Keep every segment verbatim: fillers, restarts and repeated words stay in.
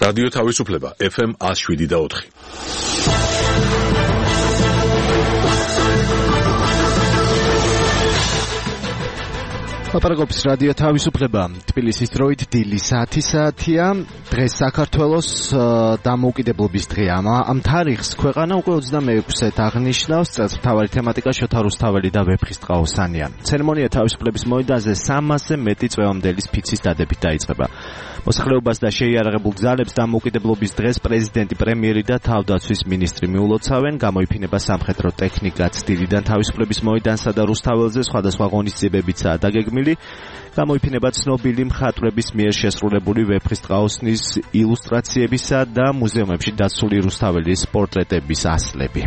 რადიო თავისუფლება ეფ ემ one oh seven და four. ლაპარაკობს რადიო თავისუფლება თბილისის დროით დილის ათი საათია. დღეს საქართველოს დამოუკიდებლობის დღეა. ამ თარიღს ქვეყანა უკვე ოცდამეექვსედ აღნიშნავს. წელს მთავარი თემატიკა შოთა რუსთაველი და ვეფხისტყაოსანია. ცერემონია თავისუფლების მოედანზე სამასზე მეტი წვევამდელი ფიცის დადებით დაიწყება. მოსახლეობას და შეიარაღებულ ძალებს დამოუკიდებლობის დღეს პრეზიდენტი, პრემიერი და თავდაცვის მინისტრი მიულოცავენ. გამოიფინება სამხედრო ტექნიკაც დილიდან თავისუფლების მოედანსა და რუსთაველზე სხვადასხვა ღონისძიებებიცაა დაგეგმილი. გამოიფინება ცნობილი მხატვრების მიერ შესრულებული ვეფხისტყაოსნის ილუსტრაციებისა და მუზეუმებში დაცული რუსთაველის პორტრეტების ასლები.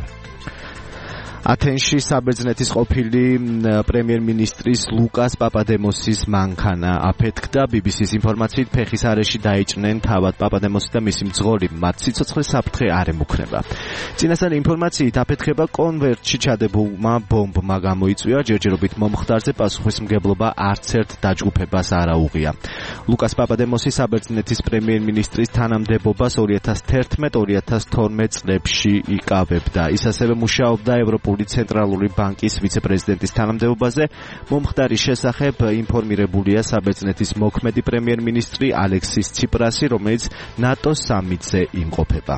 ათენში საბერძნეთის ყოფილი პრემიერ-მინისტრის ლუკას პაპადემოსის მანქანა აფეთქდა. ბი ბი სის ინფორმაციით ფეხის არეში დაიჭრნენ თავად პაპადემოსი და მისი მძღოლი. მათ სიცოცხლის საფრთხე არ ემუქრება. წინასწარი ინფორმაციით აფეთქება კონვერტში ჩადებულმა ბომბმა გამოიწვია. ჯერჯერობით მომხდარზე პასუხისმგებლობა არც ერთ დაჯგუფებას არ აუღია. ლუკას პაპადემოსი საბერძნეთის პრემიერ-მინისტრის თანამდებობას ორი ათას თერთმეტ ორი ათას თორმეტ წლებში იკავებდა. ის ასევე მუშაობდა ევროპულ ცენტრალური ბანკის ვიცე-პრეზიდენტის თანამდებობაზე. მომხდარის შესახებ ინფორმირებულია საბერძნეთის მოქმედი პრემიერ-მინისტრი ალექსის ციპრასი, რომელიც ნატოს სამიტზე იმყოფება.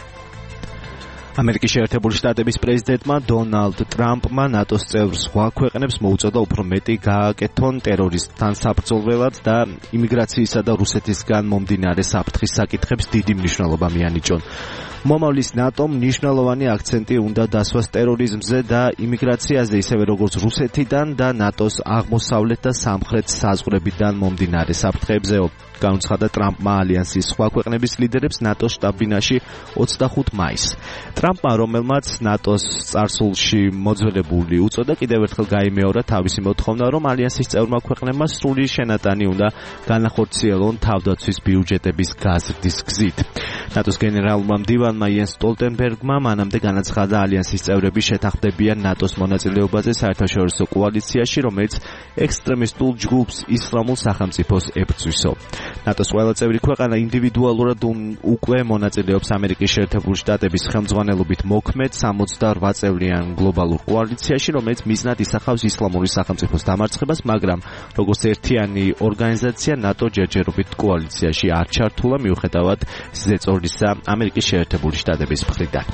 ამერიკის შეერთებული შტატების პრეზიდენტმა დონალდ ტრამპმა ნატოს წევრ სხვა ქვეყნებს მოუწოდა უფრო მეტი გააკეთონ ტერორისტთან საბრძოლველად და იმიგრაციისა და რუსეთისგან მომდინარე საფრთხის საკითხებს დიდი მნიშვნელობა მიანიჭონ. მომავლის ნატომ მნიშვნელოვანი აქცენტი უნდა დასვას ტერორიზმზე და იმიგრაციაზე, ისევე როგორც რუსეთიდან და ნატოს აღმოსავლეთ და სამხრეთ საზღვრებიდან მომდინარე საფრთხეებზეო. განუცხადა ტრამპმა ალიანსის სხვა ქვეყნების ლიდერებს ნატოს შტაბ-ბინაში ოცდახუთ მაისს. ტრამპმა, რომელმაც ნატოს წარსულში მოძველებული უწოდა, კიდევ ერთხელ გაიმეორა თავისი მოთხოვნა, რომ ალიანსის წევრმა ქვეყნებმა სრული შენატანი უნდა განახორციელონ თავდაცვის ბიუჯეტების გაზრდის გზით. ნატოს გენერალურმა მდივანმა იენს სტოლტენბერგმა მანამდე განაცხადა, ალიანსის წევრები შეთანხმდებიან ნატოს მონაწილეობაზე საერთაშორისო კოალიციაში, რომელიც ექსტრემისტულ ჯგუფს ისლამურ სახელმწიფოს ებრძვისო. ნატოს ყველა წევრი ქვეყანა ინდივიდუალურად უკვე მონაწილეობს ამერიკის შეერთებული შტატების ხელმძღვანელობით მოქმედ სამოცდაოთხ წევრიან გლობალურ კოალიციაში, რომელიც მიზნად ისახავს ისლამური სახელმწიფოს დამარცხებას, მაგრამ როგორც ერთიანი ორგანიზაცია ნატო ჯერჯერობით კოალიციაში არ ჩართულა მიუხედავად ზეწოლისა ამერიკის შეერთებული შტატების მხრიდან.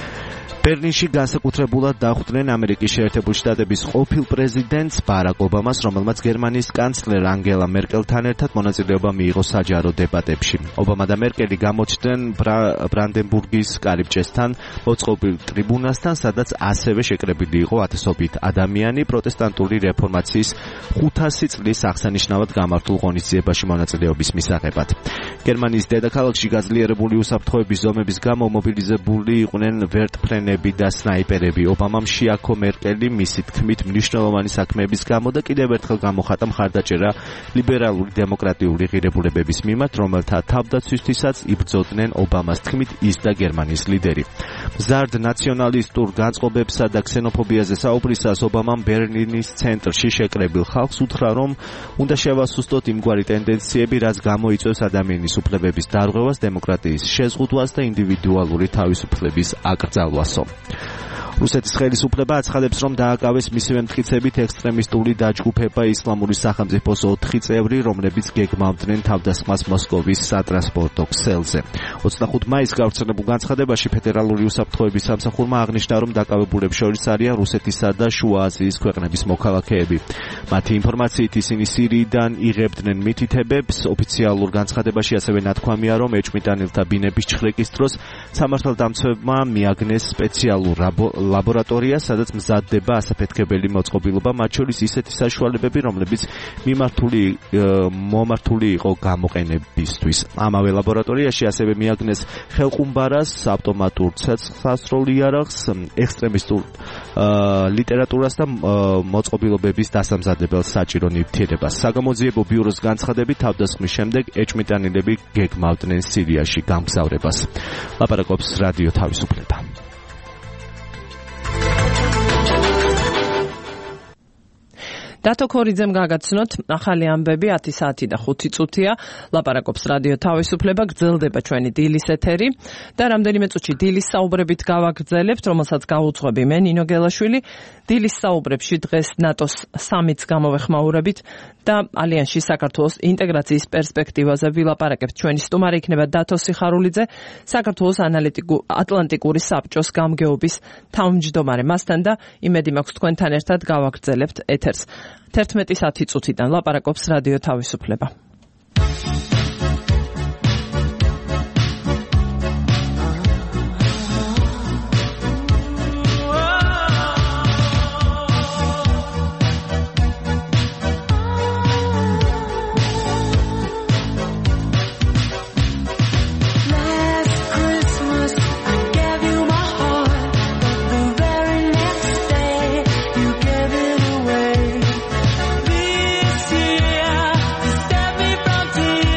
ბერლინში განსაკუთრებულად დახვდნენ ამერიკის შეერთებული შტატების ყოფილ პრეზიდენტს ბარაკ ობამას, რომელმაც გერმანიის კანცლერ ანგელა მერკელთან ერთად მონაწილეობა მიიღო საჯარო დებატებში. ობამა და მერკელი გამოჩნდნენ ბრანდენბურგის კარიბჭესთან მოწყობილ ტრიბუნასთან, სადაც ასევე შეკრებილი იყო ათასობით ადამიანი პროტესტანტული რეფორმაციის ხუთასი წლის აღსანიშნავად გამართულ ღონისძიებაში მონაწილეობის მისაღებად. გერმანიის დედაქალაქში გაძლიერებული უსაფრთხოების ზომების გამო მობილიზებული იყვნენ ვერტმფრენები და სნაიპერები. ობამამ შეაქო მერკელი მისი თქმით მნიშვნელოვანი საქმეების გამო და კიდევ ერთხელ გამოხატა მხარდაჭერა ლიბერალური დემოკრატიული ღირებულებების მიმართ, რომელთა თავდაცვისთვისაც იბრძოდნენ ობამას თქმით ის და გერმანიის ლიდერი. მზარდ ნაციონალისტურ განწყობებსა და ქსენოფობიაზე საუბრისას ობამამ ბერლინის ცენტრში შეკრებილ ხალხს უთხრა, რომ უნდა შევასუსტოთ იმგვარი ტენდენციები, რაც გამოიწვევს ადამიანის უფლებების დარღვევას, დემოკრატიის შეზღუდვას და ინდივიდუალური თავისუფლების აკრძალვასო. რუსეთის ხელისუფლება აცხადებს, რომ დააკავეს მისივე მტკიცებით ექსტრემისტული დაჯგუფება ისლამური სახელმწიფოს ოთხი წევრი, რომლებიც გეგმავდნენ თავდასხმას მოსკოვის სატრანსპორტო ქსელზე. ოცდახუთ მაისს გავრცელებულ განცხადებაში ფედერალური უსაფრთხოების სამსახურმა აღნიშნა, რომ დაკავებულებს შორის არიან რუსეთისა და შუა აზიის ქვეყნების მოქალაქეები. მათი ინფორმაციით ისინი სირიიდან იღებდნენ მითითებებს. ოფიციალურ განცხადებაში ასევე ნათქვამია, რომ ეჭვმიტანილთა ბინების ჩხრეკის დროს სამართალდამცავებმა მიაგნეს სპეციალურ ლაბორატორია, სადაც მზადდება ასაფეთქებელი მოწყობილობა, მათ შორის ისეთი საშუალებები, რომლებიც მიმართული მომართული იყო გამოყენებისთვის. ამავე ლაბორატორიაში ასევე მიაგნეს ხელყუმბარას, ავტომატურ ცეცხლსასროლ იარაღს, ექსტრემისტულ ლიტერატურას და მოწყობილობების დასამზადებელ საჭირო ნივთიერებას. საგამოძიებო ბიუროს განცხადებით, თავდასხმის შემდეგ ეჭვმიტანილები გეგმავდნენ სირიაში გამგზავრებას. ლაპარაკობს რადიო თავისუფლება. დათო ქორიძემ გაგაცნოთ ახალი ამბები ათი საათი და ხუთი წუთია. ლაპარაკობს რადიო თავისუფლება, გრძელდება ჩვენი დილის ეთერი და რამდენიმე წუთში დილის საუბრებით გავაგრძელებთ, რომელსაც გაუძღვები მე ნინო გელაშვილი. დილის საუბრებში დღეს ნატოს სამიტს გამოვეხმაურებით და ალიანსში საქართველოს ინტეგრაციის პერსპექტივაზე ვილაპარაკებთ. ჩვენი სტუმარი იქნება დათო სიხარულიძე, საქართველოს ატლანტიკური საბჭოს გამგეობის თავმჯდომარე. მასთან და იმედი მაქვს თქვენთან ერთად გავაგრძელებთ ეთერს. თერთმეტი საათი წუთიდან ლაპარაკობს რადიო თავისუფლება. This year, to step me from tears.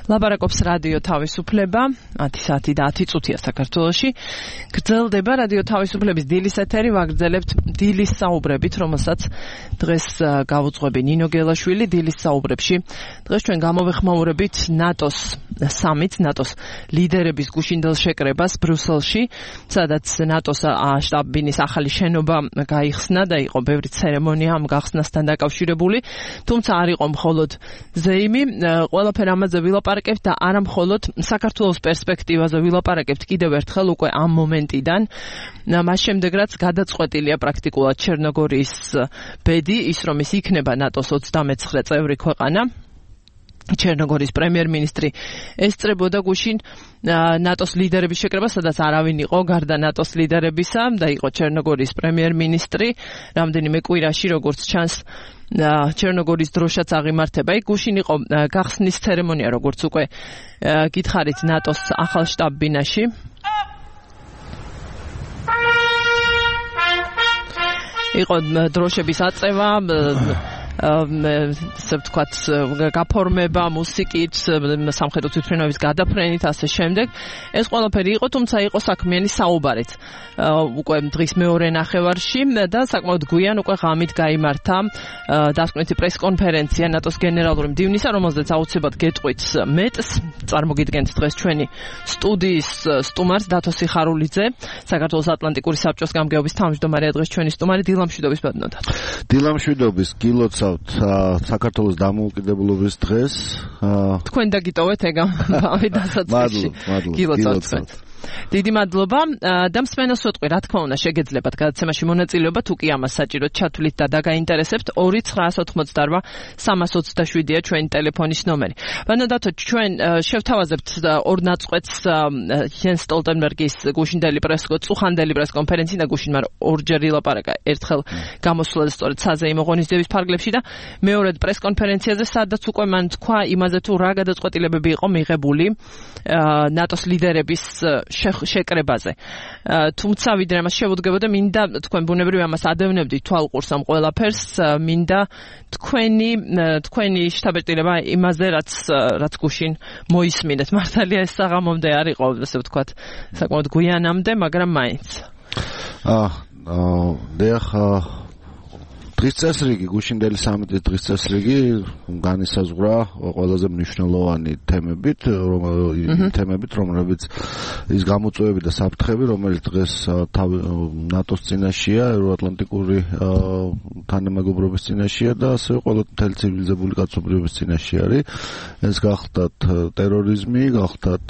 ლაპარაკობს რადიო თავისუფლება, ათი საათი და ათი წუთია საქართველოში. გრძელდება რადიო თავისუფლების დილის ეთერი, ვაგრძელებთ დილის საუბრებით, რომელსაც დღეს გავუძღვები ნინო გელაშვილი დილის საუბრებში. დღეს ჩვენ გამოვეხმაურებით ნატოს სამიტს, ნატოს ლიდერების გუშინდელ შეკრებას ბრიუსელში, სადაც ნატოს შტაბ-ბინის ახალი შენობა გაიხსნა და იყო ბევრი ცერემონია ამ გახსნასთან დაკავშირებული. თუმცა არ იყო მხოლოდ ზეიმი, ყველაფერი ამაზე ვილაპარაკებთ და არა მხოლოდ საქართველოს პერსპექტივაზე ვილაპარაკებთ კიდევ ერთხელ უკვე ამ მომენტიდან. მას შემდეგ რაც გადაწყვეტილია პრაქტიკულად ჩერნოგორიის ბედი, ის რომ ის იქნება ნატოს ოცდამეცხრე წევრი ქვეყანა. ჩერნოგორიის პრემიერ-მინისტრი ესწრებოდა გუშინ ნატოს ლიდერების შეკრებას, სადაც არავინ იყო გარდა ნატოს ლიდერებისა და იყო ჩერნოგორიის პრემიერ-მინისტრი. რამდენიმე კვირაში, როგორც ჩანს, ჩერნოგორიის დროშაც აღიმართება. იქ გუშინ იყო გახსნის ცერემონია, როგორც უკვე გითხარით, ნატოს ახალ შტაბ-ბინაში. იყო დროშების აწევა, ასე ვთქვათ, გაფორმება, მუსიკით, სამხედრო თვითმფრინავების გადაფრენით, ასე შემდეგ. ეს ყველაფერი იყო, თუმცა იყო საქმიანი საუბარით. უკვე დღის მეორე ნახევარში და საკმაოდ გვიან უკვე ღამით გაიმართა დასკვნითი პრესკონფერენცია ნატოს გენერალური მდივნისა, რომელზეც აუცილებლად გეტყვით მეტს. წარმოგიდგენთ დღეს ჩვენი სტუდიის სტუმარს დათო სიხარულიძე, საქართველოს ატლანტიკური საბჭოს გამგეობის თავმჯდომარეა დღეს ჩვენი სტუმარი. დილამშვიდობის ბატონო. დილამშვიდობის, გილოცავთ საქართველოს დამოუკიდებლობის დღეს. თქვენ დაგიტოვეთ ეგ ამბავი დასაწყისში. გილოცავთ. დიდი მადლობა და მსმენელს ვეტყვი, რა თქმა უნდა, შეგეძლებათ გადაცემაში მონაწილეობა, თუ კი ამას საჭიროდ ჩათვლით და დაგაინტერესებთ. ორი ცხრაას ოცდაოთხმოცდარბა სამას ოცდაშვიდია ჩვენი ტელეფონის ნომერი. ბატონო დათო, ჩვენ შევთავაზებთ ორ ნაწყვეტს იენს სტოლტენბერგის გუშინდელი პრესკო წუხანდელი პრესკონფერენცია და გუშინ მარ ორჯერ ილაპარაკა, ერთხელ გამოსულა და სწორედ საზეიმო ღონისძიების ფარგლებში და მეორედ პრესკონფერენციაზე, სადაც უკვე მან თქვა იმაზე, თუ რა გადაწყვეტილებები იყო მიღებული ნატოს ლიდერების შეკრებაზე. თუმცა ვიდრე ამას შევუდგებოდა, მინდა თქვენ ბუნებრივია ამას ადევნებდით თვალყურს ამ ყველაფერს, მინდა თქვენი თქვენი შთაბეჭდილება იმაზე, რაც რაც გუშინ მოისმინეთ. მართალია ეს საღამომდე არ იყო, ასე ვთქვათ, საკმაოდ გვიანამდე, მაგრამ მაინც. აა დიახ, დღის წესრიგი, გუშინდელი სამიტის დღის წესრიგი განისაზღვრა ყველაზე მნიშვნელოვანი თემებით, თემებით, რომლებიც ის გამოწვევები და საფრთხები, რომელიც დღეს ნატოს წინაშეა, ევროატლანტიკური თანამეგობრობის წინაშეა და ასევე ყველა მთელი ცივილიზებული კაცობრიობის წინაშე არის. ეს გახლდათ ტერორიზმი, გახლდათ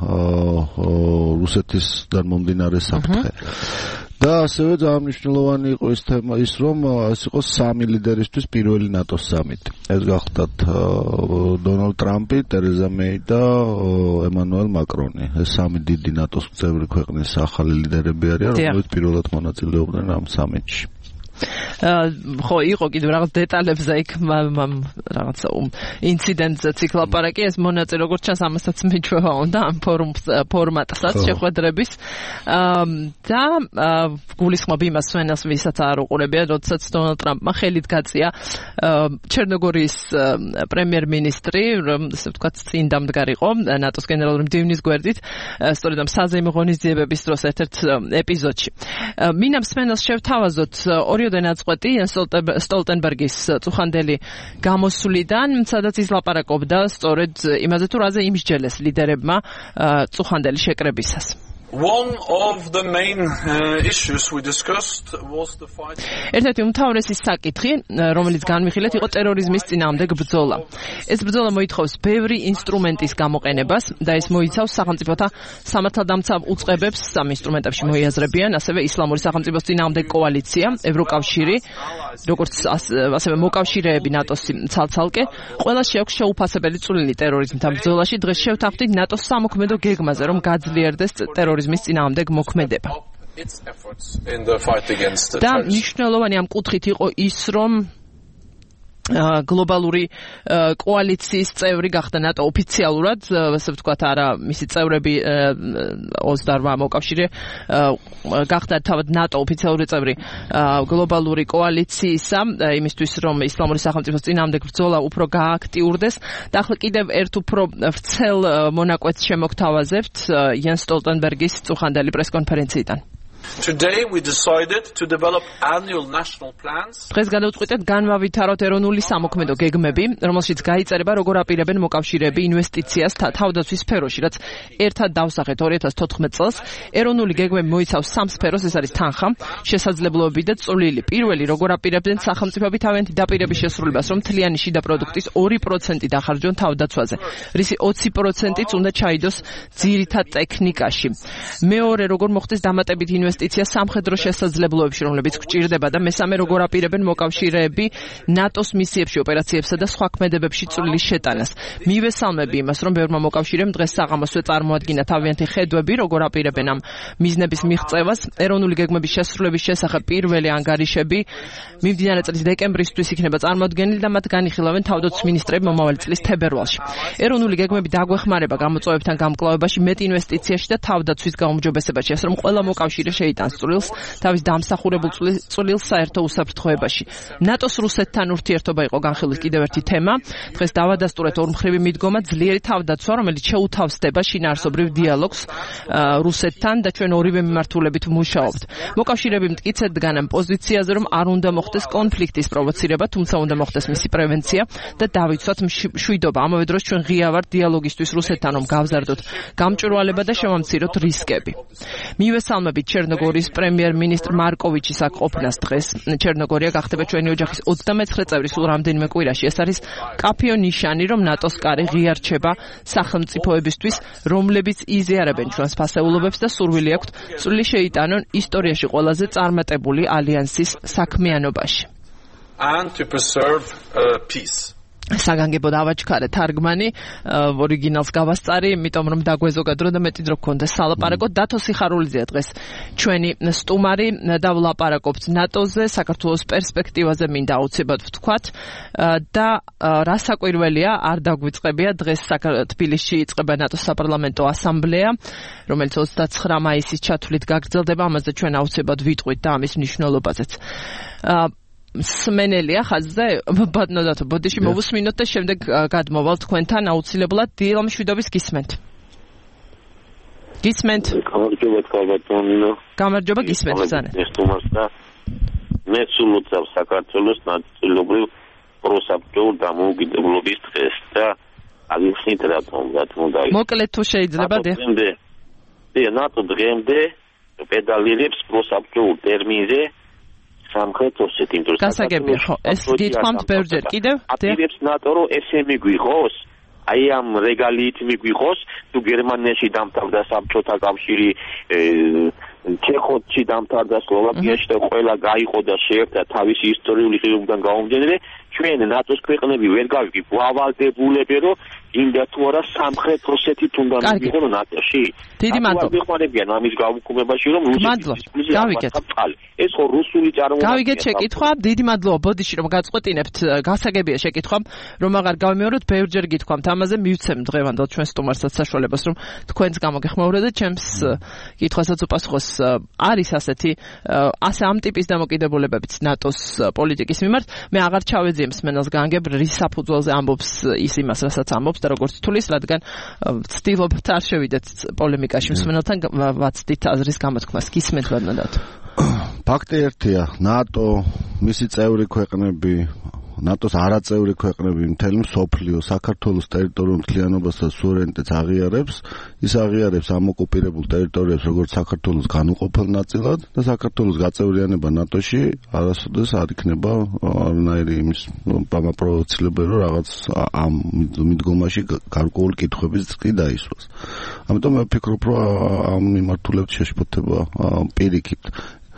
რუსეთისგან მომდინარე საფრთხე. და ასევე ძალიან მნიშვნელოვანი იყო ის თემა, ის რომ ეს იყო სამი ლიდერისთვის პირველი ნატოს სამიტი. ეს გახლდათ დონალდ ტრამპი, ტერეზა მეი და ემანუელ მაკრონი. ეს სამი დიდი ნატოს წევრი ქვეყნის ახალი ლიდერები არიან, რომლებიც პირველად მონაწილეობდნენ ამ სამიტში. ხო, იყო კიდევ რაღაც დეტალებზე იქ რაღაც ინციდენტზეც იქ ლაპარაკი, ეს მონაწილე როგორც ჩანს ამასაც მიჩვევა უნდა ამ ფორმატსაც შეხვედრების და გულისხმობ იმას სვენელს, ვისაც არ უყურებია, როდესაც დონალდ ტრამპმა ხელით გაწია ჩერნოგორიის პრემიერ-მინისტრი, ასე ვთქვათ, წინ დამდგარიყო ნატოს გენერალური მდივნის გვერდით, სწორედ ამ საზეიმო ღონისძიებების დროს ერთ-ერთ ეპიზოდში. მინდა მსმენელს შევთავაზოთ ორი ნაწყვეტი იენს სტოლტენბერგის წუხანდელი გამოსვლიდან, სადაც ის ლაპარაკობდა სწორედ იმაზე, თუ რაზე იმსჯელეს ლიდერებმა წუხანდელი შეკრებისას. One of the main uh, issues we discussed was the fight. ერთ-ერთი უმთავრესი საკითხი, რომელიც განვიხილეთ, იყო ტერორიზმის წინააღმდეგ ბრძოლა. ეს ბრძოლა მოითხოვს ბევრი ინსტრუმენტის გამოყენებას და ეს მოიცავს სახელმწიფოთა სამართალდამცავ უწყებებს ამ ინსტრუმენტებში მოიაზრებიან, ასევე ისლამური სახელმწიფოს წინააღმდეგ კოალიცია, ევროკავშირი, როგორც ასევე მოკავშირეები ნატოს ცალ-ცალკე, ყველას შეაქვს შეუფასებელი წვლილი ტერორიზმთან ბრძოლაში. დღეს შევთანხმდით ნატოს სამოქმედო გეგმაზე, რომ გაძლიერდეს ტერორიზმის წინააღმდეგ მოქმედება. და მნიშვნელოვანი ამ კუთხით იყო ის, რომ გლობალური კოალიციის წევრი გახდა ნატო ოფიციალურად, ასე ვთქვათ, არა მისი წევრები ოცდაორ მოკავშირე გახდა თავად ნატო ოფიციალური წევრი გლობალური კოალიციისა, იმისთვის რომ ისლამური სახელმწიფოს წინააღმდეგ ბრძოლა უფრო გააქტიურდეს. და ახლა კიდევ ერთ უფრო ვრცელ მონაკვეთს შემოგთავაზებთ იენს სტოლტენბერგის წუხანდელი პრესკონფერენციიდან. Today we decided to develop annual national plans. დღეს გადავწყვიტეთ განვავითაროთ ეროვნული სამოქმედო გეგმები, რომელშიც გაიწერება როგორ აპირებენ მოკავშირეები ინვესტიციას თავდაცვის სფეროში, რაც ერთად დავსახეთ ორი ათას თოთხმეტ წელს. ეროვნული გეგმები მოიცავს სამ სფეროს, ეს არის თანხა, შესაძლებლობები და წვლილი. პირველი, როგორ აპირებდნენ სახელმწიფოები თავიანთი დაპირების შესრულებას, რომ მთლიანი შიდა პროდუქტის ორი პროცენტი დახარჯონ თავდაცვაზე, რისი ოცი პროცენტიც უნდა ჩაიდოს ძირითად ტექნიკაში. მეორე, როგორ მოხდეს დამატებით ინვესტიცია სამხედრო შესაძლებლობებში, რომლებიც გვჭირდება და მესამე, როგორ აპირებენ მოკავშირეები ნატოს მისიებში, ოპერაციებსა და სხვა ქმედებებში წვლილის შეტანას. მივესალმები იმას, რომ ბევრმა მოკავშირემ დღეს საღამოსვე წარმოადგინა თავიანთი ხედვები, როგორ აპირებენ ამ მიზნების მიღწევას. ეროვნული გეგმების შესრულების შესახებ პირველი ანგარიშები მიმდინარე წლის დეკემბრისთვის იქნება წარმოდგენილი და მათ განიხილავენ თავდაცვის მინისტრები მომავალი წლის თებერვალში. ეროვნული გეგმები დაგვეხმარება გამოწვევებთან გამკლავებაში, მეტ ინვესტიციაში და თავდაცვის გაუმჯობესებაში, ასე რომ ყველა მოკავშირე შეიტანს წვლილს თავის დამსახურებულ წვლილს საერთო უსაფრთხოებაში. ნატოს რუსეთთან ურთიერთობა იყო განხილვის კიდევ ერთი თემა. დღეს დავადასტურეთ ორმხრივი მიდგომა ძლიერი თავდაცვა, რომელიც შეუთავსდება შინაარსობრივ დიალოგს რუსეთთან და ჩვენ ორივე მიმართულებით ვმუშაობთ. მოკავშირეები მტკიცედ დგან ამ პოზიციაზე, რომ არ უნდა მოხდეს კონფლიქტის პროვოცირება, თუმცა უნდა მოხდეს მისი პრევენცია და დავიცვათ მშვიდობა. ამავე დროს ჩვენ ღია ვართ დიალოგისთვის რუსეთთან, რომ გავზარდოთ გამჭვირვალება და შევამციროთ რისკები. მივესალმებით ჩერნოგორიის პრემიერ-მინისტრ მარკოვიჩის აქ ყოფნას დღეს. ჩერნოგორია გახდება ჩვენი ოჯახის ოცდამეცხრე წევრი სულ რამდენიმე კვირაში. ეს არის კაფეო ნიშანი, რომ ნატოს კარი ღია რჩება სახელმწიფოებისთვის, რომლებიც იზიარებენ ჩვენს ფასეულობებს და სურვილი აქვთ წვლილი შეიტანონ ისტორიაში ყველაზე წარმატებული ალიანსის საქმიანობაში. And to preserve uh, peace. საგანგებო დავაჩქარე თარგმანი, ორიგინალს გავასწარი, იმიტომ რომ დაგვეზოგა დრო და მეტი დრო გქონდეს სალაპარაკოთ. დათო სიხარულიძეა დღეს ჩვენი სტუმარი და ვლაპარაკობთ ნატოზე, საქართველოს პერსპექტივაზე მინდა აუცილებლად ვთქვათ და რა საკვირველია, არ დაგვიწყებია დღეს თბილისში იწყება ნატოს საპარლამენტო ასამბლეა, რომელიც ოცდაცხრა მაისის ჩათვლით გაგრძელდება, ამაზე ჩვენ აუცილებლად ვიტყვით და ამის მნიშვნელობაზეც. სმენელია ხაზზე ბატონო ბოდიში მოვუსმინოთ და შემდეგ გადმოვალ თქვენთან აუცილებლად დილა მშვიდობის გისმენთ. გისმენთ. გამარჯობა ბატონო. გამარჯობა გისმენთ ბრძანა. მე სულ უწევ საქართველოს ნაწილობრივ პროსაბჭოურ დამოუკიდებლობის დღეს და აგიხსნით რატომ რატომ დაი. მოკლედ თუ შეიძლება დე. დე ნატო დღემდე პედალირებს პროსაბჭოურ ტერმინზე სამხრეთ ოსეთის გასაგებია ხო ეს გითხვამთ ბევრჯერ კიდევ აპირებს ნატო რომ ესე მიგვიღოს აი ამ რეგალიით მიგვიღოს თუ გერმანიაში დამთავრდა საბჭოთა კავშირი ჩეხეთში დამთავრდა სლოვაკიაში და ყველა გაიყო და შეერთდა თავისი ისტორიული ღირებულიდან გამომდინარე ჩვენ ნატოს ქვეყნები ვერ გავიგებ ვალდებულები რომ ინდა თუ არა სამხრეთ ოსეთის უნდა მიიღო ნატოში დიდი მადლობა ვიხმარებიან ამის გაუქმებაში რომ რუსეთის გავიგეთ ეს ხო რუსული წარმოება გავიგეთ შეკითხვა დიდი მადლობა ბოდიში რომ გაწყვეტინებთ გასაგებია შეკითხვა რომ აღარ გავიმეოროთ ბევრჯერ გითხვამთ ამაზე მივცემ დღევანდელ ჩვენ სტუმარსაც საშუალებას რომ თქვენს გამოგეხმაურა და ჩემს კითხვასაც უპასუხოს არის ასეთი ასე ამ ტიპის დამოკიდებულებებიც ნატოს პოლიტიკის მიმართ მე აღარ ჩავეძიე მსმენელს განგებ რის საფუძველზე ამბობს ის იმას რასაც ამბობს და როგორც თulis რადგან ვცდილობთ არ შევიდეთ პოლემიკაში მსმენელთან ვაცდით აზრის გამოთქმას გისმენთ ბატონო ფაქტი ერთია ნატო მისი წევრი ქვეყნები ნატოს არაწევრი ქვეყნები მთელი მსოფლიო საქართველოს ტერიტორიულ მთლიანობას და სუვერენიტეტს აღიარებს ის აღიარებს ამ ოკუპირებულ ტერიტორიებს როგორც საქართველოს განუყოფელ ნაწილად და საქართველოს გაწევრიანება ნატოში არასოდეს არ იქნება არანაირი იმის პროვოცირება რომ რაღაც ამ მიდგომაში გარკვეული კითხვების კი დაისვას ამიტომ მე ვფიქრობ რომ ამ მიმართულებით შეშფოთება პირიქით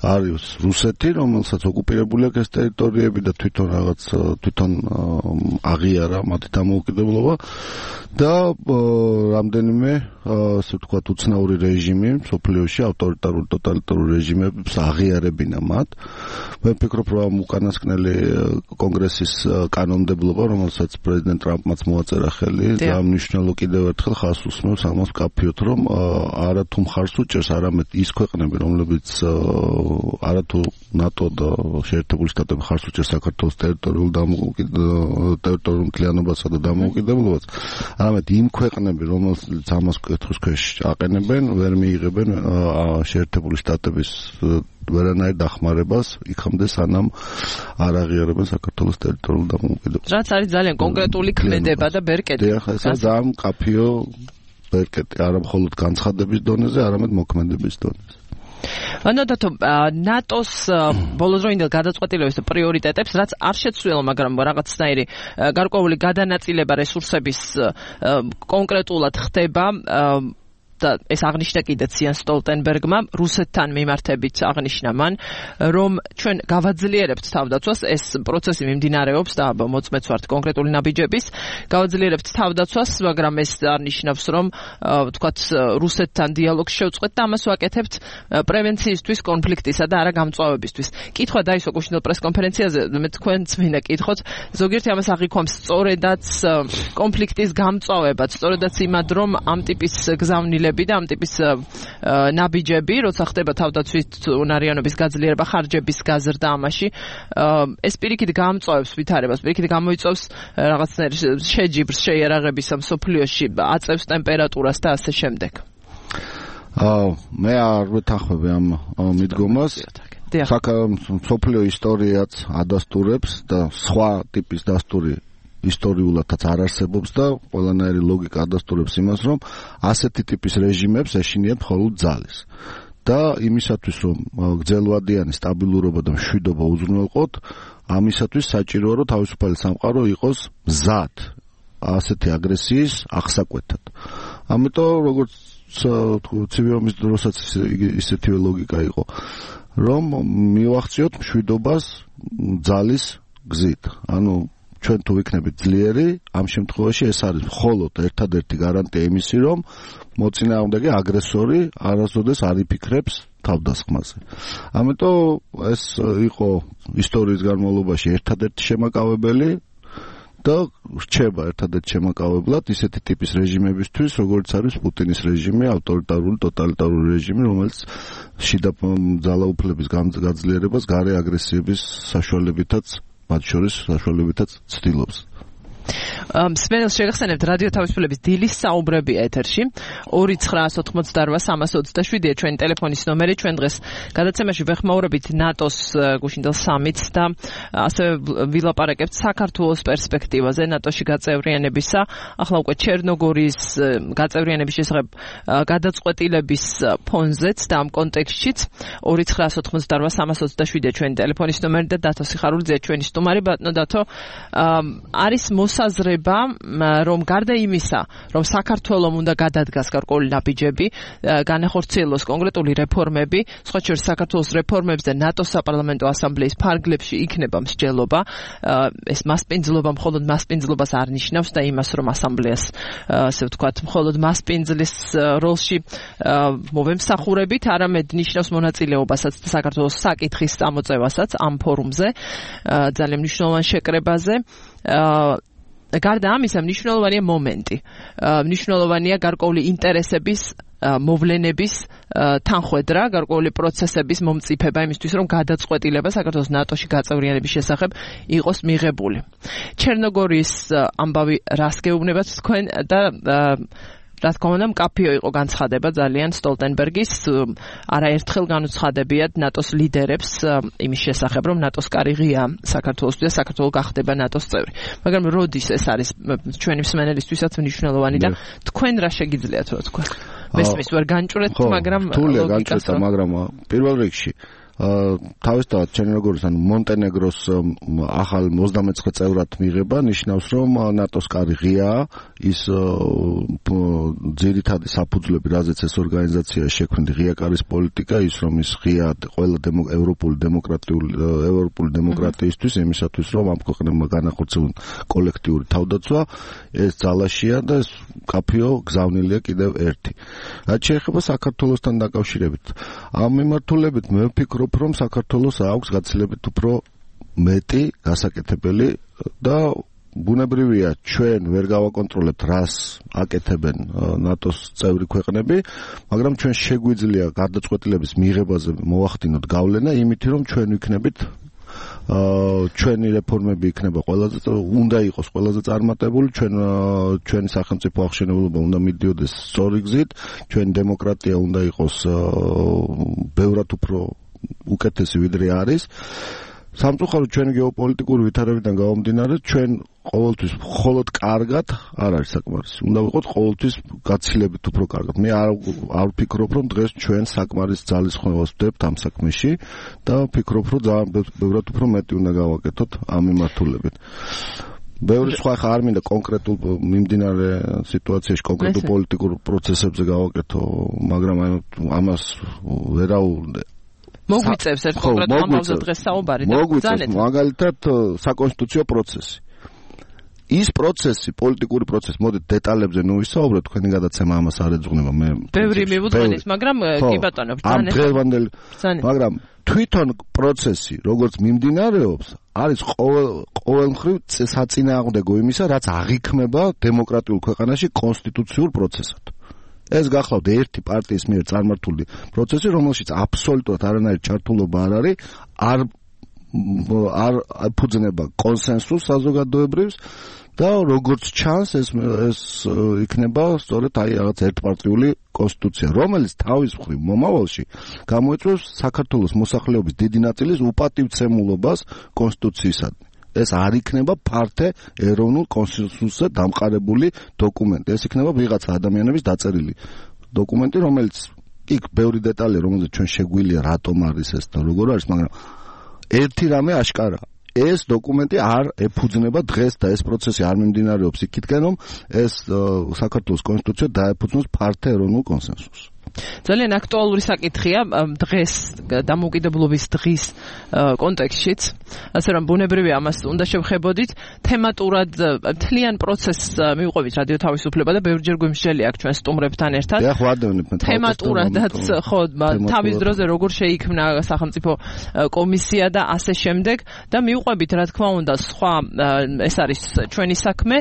არის რუსეთი, რომელსაც ოკუპირებული აქვს ეს ტერიტორიები და თვითონ რაღაც თვითონ აღიარა მათი დამოუკიდებლობა და რამდენიმე ასე ვთქვათ უცნაური რეჟიმი სოფლიოში ავტორიტარული ტოტალიტარული რეჟიმებს აღიარებინა მათ. მე ვფიქრობ, რომ უკანასკნელი კონგრესის კანონმდებლობა, რომელსაც პრეზიდენტ ტრამპმაც მოაწერა ხელი და მნიშვნელო კიდევ ერთხელ ხაზს უსმევს ამას კაფიოთ, რომ არა თუ მხარს უჭერს, არამედ ის ქვეყნები, რომლებიც არა თუ ნატო და შეერთებული შტატები ხარს უჭერს საქართველოს ტერიტორიულ ტერიტორიულ მთლიანობასა და დამოუკიდებლობას, არამედ იმ ქვეყნები, რომელსაც ამას კითხვის ქვეშ აყენებენ, ვერ მიიღებენ შეერთებული შტატების ვერანაირ დახმარებას იქამდე სანამ არ აღიარებენ საქართველოს ტერიტორიულ დამოუკიდებლობას. რაც არის ძალიან კონკრეტული ქმედება და ბერკეტი. დიახ, ეს ძალიან კაფიო ბერკეტი, არა მხოლოდ განცხადების დონეზე, არამედ მოქმედების დონეზე. ანოდათო ნატოს ბოლოდროინდელ გადაწყვეტილების და პრიორიტეტებს, რაც არ შეცვლილა, მაგრამ რაღაცნაირი გარკვეული გადანაწილება რესურსების კონკრეტულად ხდება და ეს აღნიშნა კიდეც იან სტოლტენბერგმა რუსეთთან მიმართებით აღნიშნა მან, რომ ჩვენ გავაძლიერებთ თავდაცვას, ეს პროცესი მიმდინარეობს და მოწმეც ვართ კონკრეტული ნაბიჯების, გავაძლიერებთ თავდაცვას, მაგრამ ეს არნიშნავს, რომ ვთქვათ რუსეთთან დიალოგს შევწყვეტ და ამას ვაკეთებთ პრევენციისთვის, კონფლიქტისა და არა გამწვავებისთვის. კითხვა დაისვა გუშინდელ პრესკონფერენციაზე, მე თქვენც მინდა კითხოთ, ზოგიერთი ამას აღიქვამს სწორედაც კონფლიქტის გამწვავებად, სწორედაც იმად, რომ ამ ტიპის გზავნილ და ამ ტიპის ნაბიჯები, როცა ხდება თავდაცვის უნარიანობის გაძლიერება, ხარჯების გაზრდა ამაში, ეს პირიქით გამწვავებს ვითარებას, პირიქით გამოიწვევს რაღაცნაირ შეჯიბრს, შეიარაღების მსოფლიოში, აწევს ტემპერატურას და ასე შემდეგ. მე არ ვეთანხმები ამ მიდგომას. მსოფლიო ისტორიაც ადასტურებს და სხვა ტიპის დასტური ისტორიულადაც არ არსებობს და ყველანაირი ლოგიკა ადასტურებს იმას, რომ ასეთი ტიპის რეჟიმებს ეშინიათ მხოლოდ ძალის. და იმისათვის, რომ გრძელვადიანი სტაბილურობა და მშვიდობა უზრუნველყოთ, ამისათვის საჭიროა, რომ თავისუფალი სამყარო იყოს მზად ასეთი აგრესიის აღსაკვეთად. ამიტომ როგორც ცივი ომის დროსაც ისეთივე ლოგიკა იყო, რომ მივახციოთ მშვიდობას ძალის გზით. ანუ ჩვენ თუ ვიქნებით ძლიერი, ამ შემთხვევაში ეს არის მხოლოდ ერთადერთი გარანტია იმისი, რომ მოწინააღმდეგე აგრესორი არასოდეს არ იფიქრებს თავდასხმაზე. ამიტომ ეს იყო ისტორიის განმავლობაში ერთადერთი შემაკავებელი და რჩება ერთადერთი შემაკავებლად ისეთი ტიპის რეჟიმებისთვის, როგორც არის პუტინის რეჟიმი, ავტორიტარული, ტოტალიტარული რეჟიმი, რომელიც შიდა ძალაუფლების გაძლიერებას გარე აგრესიების საშუალებითაც მათ შორის საშუალებითაც ცდილობს. მსმენელს შეგახსენებთ რადიო თავისუფლების დილის საუბრები ეთერში ორი ცხრაას ოთხმოცდაორვა სამას ოცდაშვიდია ჩვენი ტელეფონის ნომერი. ჩვენ დღეს გადაცემაში ვეხმაურებით ნატოს გუშინდელ სამიტს და ასევე ვილაპარაკებთ საქართველოს პერსპექტივაზე ნატოში გაწევრიანებისა, ახლა უკვე ჩერნოგორიის გაწევრიანების შესახებ გადაწყვეტილების ფონზეც და ამ კონტექსტშიც ორი ცხრაას ოთხმოცდაორვა სამას ოცდაშვიდია ჩვენი ტელეფონის ნომერი და დათო სიხარულიძე ჩვენი სტუმარი. ბატონო დათო, არის მოსაზრება, რომ გარდა იმისა, რომ საქართველომ უნდა გადადგას გარკვეული ნაბიჯები, განახორციელოს კონკრეტული რეფორმები, სხვა შორის საქართველოს რეფორმებს და ნატოს საპარლამენტო ასამბლეის ფარგლებში იქნება მსჯელობა. ეს მასპინძლობა მხოლოდ მასპინძლობას არ ნიშნავს და იმას, რომ ასამბლეას, ასე ვთქვათ, მხოლოდ მასპინძლის როლში მოვემსახურებით, არამედ ნიშნავს მონაწილეობასაც საქართველოს საკითხის წამოწევასაც ამ ფორუმზე, ძალიან მნიშვნელოვან შეკრებაზე. გარდა ამისა, მნიშვნელოვანია მომენტი. მნიშვნელოვანია გარკვეული ინტერესების მოვლენების თანხვედრა, გარკვეული პროცესების მომწიფება იმისთვის, რომ გადაწყვეტილება საქართველოს ნატოში გაწევრიანების შესახებ იყოს მიღებული. ჩერნოგორიის ამბავი რას გეუბნებათ თქვენ და რა თქმა უნდა, მკაფიო იყო განცხადება ძალიან სტოლტენბერგის, არაერთხელ განუცხადებიათ ნატოს ლიდერებს იმის შესახებ, რომ ნატოს კარი ღია საქართველოსთვის და საქართველო გახდება ნატოს წევრი. მაგრამ როდის ეს არის ჩვენი მსმენელისთვისაც მნიშვნელოვანი და თქვენ რა შეგიძლიათ რომ თქვა? მესმის ვერ განჭურეთ, მაგრამ თულია განჭურეთ, მაგრამ პირველ რიგში თავისთავად ჩვენ როგორც ანუ მონტენეგროს ახალ ოცდამეცხრე წევრად მიღება ნიშნავს რომ ნატოს კარი ღიაა ის ძირითადი საფუძვლები რაზეც ეს ორგანიზაცია შექმნილი ღია კარის პოლიტიკა ის რომ ის ღია ყველა ევროპული დემოკრატიული ევროპული დემოკრატიისთვის იმისათვის რომ ამ ქვეყნებმა განახორციელონ კოლექტიური თავდაცვა ეს ძალაშია და ეს კაფეო გზავნილია კიდევ ერთი რაც შეეხება საქართველოსთან დაკავშირებით ამ მიმართულებით მე ვფიქრობ რომ საქართველოს აქვს გაცილებით უფრო მეტი გასაკეთებელი და ბუნებრივია ჩვენ ვერ გავაკონტროლებთ რას აკეთებენ ნატოს წევრი ქვეყნები მაგრამ ჩვენ შეგვიძლია გარდაწყვეტილების მიღებაზე მოვახდინოთ გავლენა იმით რომ ჩვენ ვიქნებით ჩვენი რეფორმები იქნება ყველაზე უნდა იყოს ყველაზე წარმატებული ჩვენ ჩვენი სახელმწიფო აღშენებულობა უნდა მიდიოდეს სწორი გზით ჩვენი დემოკრატია უნდა იყოს ბევრად უფრო უკეთესი ვიდრე არის სამწუხაროდ ჩვენი გეოპოლიტიკური ვითარებიდან გამომდინარე ჩვენ ყოველთვის მხოლოდ კარგად არ არის საკმარისი უნდა ვიყოთ ყოველთვის გაცილებით უფრო კარგად მე არ არ ვფიქრობ რომ დღეს ჩვენ საკმარის ძალისხმევას ვდებთ ამ საქმეში და ვფიქრობ რომ ძალიან ბევრად უფრო მეტი უნდა გავაკეთოთ ამ მიმართულებით ბევრი სხვა ხა არ მინდა კონკრეტულ მიმდინარე სიტუაციაში კონკრეტულ პოლიტიკურ პროცესებზე გავაკეთო მაგრამ ამას ვერაუვლდე მოგვიწევს ერთ კონკრეტულ ამბავზე დღეს საუბარი და მოგვიწევს მაგალითად საკონსტიტუციო პროცესი ის პროცესი პოლიტიკური პროცესი მოდით დეტალებზე ნუ ვისაუბროთ თქვენი გადაცემა ამას არ ეძღვნება მე ბევრი მივუძღვენით მაგრამ კი ბატონო ძალიან დღევანდელი მაგრამ თვითონ პროცესი როგორც მიმდინარეობს არის ყოველ ყოველმხრივ საწინააღმდეგო იმისა რაც აღიქმება დემოკრატიულ ქვეყანაში კონსტიტუციურ პროცესად ეს გახლავთ ერთი პარტიის მიერ წარმართული პროცესი, რომელშიც აბსოლუტურად არანაირი ჩართულობა არ არის, არ არ ფუძნება კონსენსუსს საზოგადოებრივს და როგორც ჩანს ეს ეს იქნება სწორედ აი რაღაც ერთპარტიული კონსტიტუცია, რომელიც თავის მხრივ მომავალში გამოიწვევს საქართველოს მოსახლეობის დიდი ნაწილის უპატივცემულობას კონსტიტუციისადმი. ეს არ იქნება ფართე ეროვნულ კონსენსუსზე დამყარებული დოკუმენტი. ეს იქნება ვიღაცა ადამიანების დაწერილი დოკუმენტი, რომელიც იქ ბევრი დეტალია, რომელზეც ჩვენ შეგვიძლია რატომ არის ეს და როგორ არის, მაგრამ ერთი რამე აშკარაა. ეს დოკუმენტი არ ეფუძნება დღეს და ეს პროცესი არ მიმდინარეობს იქითკენ, რომ ეს საქართველოს კონსტიტუცია დაეფუძნოს ფართე ეროვნულ კონსენსუსს. ძალიან აქტუალური საკითხია დღეს დამოუკიდებლობის დღის კონტექსტშიც, ასე რომ ბუნებრივია ამას უნდა შევხებოდით. თემატურად მთლიან პროცესს მივყვებით რადიო თავისუფლება და ბევრჯერ გვიმსჯელი აქვს ჩვენ სტუმრებთან ერთად. თემატურადაც ხო თავის დროზე როგორ შეიქმნა სახელმწიფო კომისია და ასე შემდეგ და მივყვებით რა თქმა უნდა სხვა ეს არის ჩვენი საქმე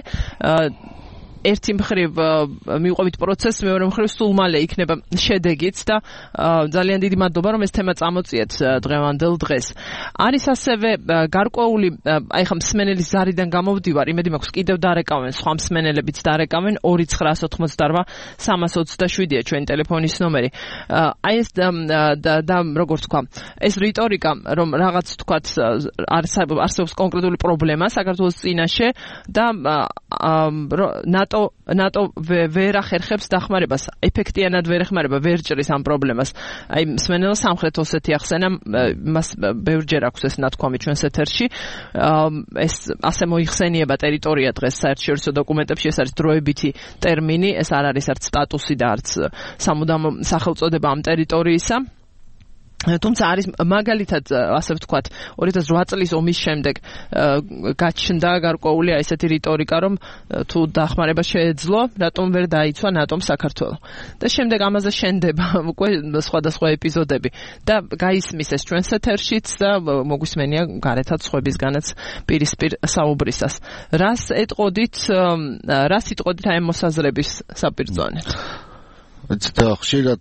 ერთი მხრივ მივყვებით პროცესს, მეორე მხრივ სულ მალე იქნება შედეგიც და ძალიან დიდი მადლობა რომ ეს თემა წამოწიეთ დღევანდელ დღეს. არის ასევე გარკვეული აი ხა მსმენელის ზარიდან გამოვდივარ, იმედი მაქვს კიდევ დარეკავენ, სხვა მსმენელებიც დარეკავენ ორი ცხრა ოცდაოთხმოცდარბა სამას ოცდაშვიდია ჩვენი ტელეფონის ნომერი. აი ეს და და როგორც თქვა, ეს რიტორიკა რომ რაღაც თქვათ არსებობს კონკრეტული პრობლემა საქართველოს წინაშე და ნატო ნატო ვერ ახერხებს დახმარებას, ეფექტიანად ვერ ეხმარება, ვერ ჭრის ამ პრობლემას. აი მსმენელს სამხრეთ ოსეთი ახსენა, მას ბევრჯერ აქვს ეს ნათქვამი ჩვენს ეთერში. ეს ასე მოიხსენიება ტერიტორია დღეს საერთაშორისო დოკუმენტებში, ეს არის დროებითი ტერმინი, ეს არ არის არც სტატუსი და არც სამუდამო სახელწოდება ამ ტერიტორიისა. თუმცა არის მაგალითად ასე ვთქვათ ორი ათას ოთხ წლის ომის შემდეგ გაჩნდა გარკვეული ესეთი რიტორიკა რომ თუ დახმარება შეეძლო რატომ ვერ დაიცვა ნატომ საქართველო და შემდეგ ამაზე შენდება უკვე სხვადასხვა ეპიზოდები და გაისმის ეს ჩვენს ეთერშიც და მოგვისმენია გარეთაც სხვებისგანაც პირისპირ საუბრისას რას ეტყოდით რას იტყოდით აი მოსაზრების საპირწონედ და ხშირად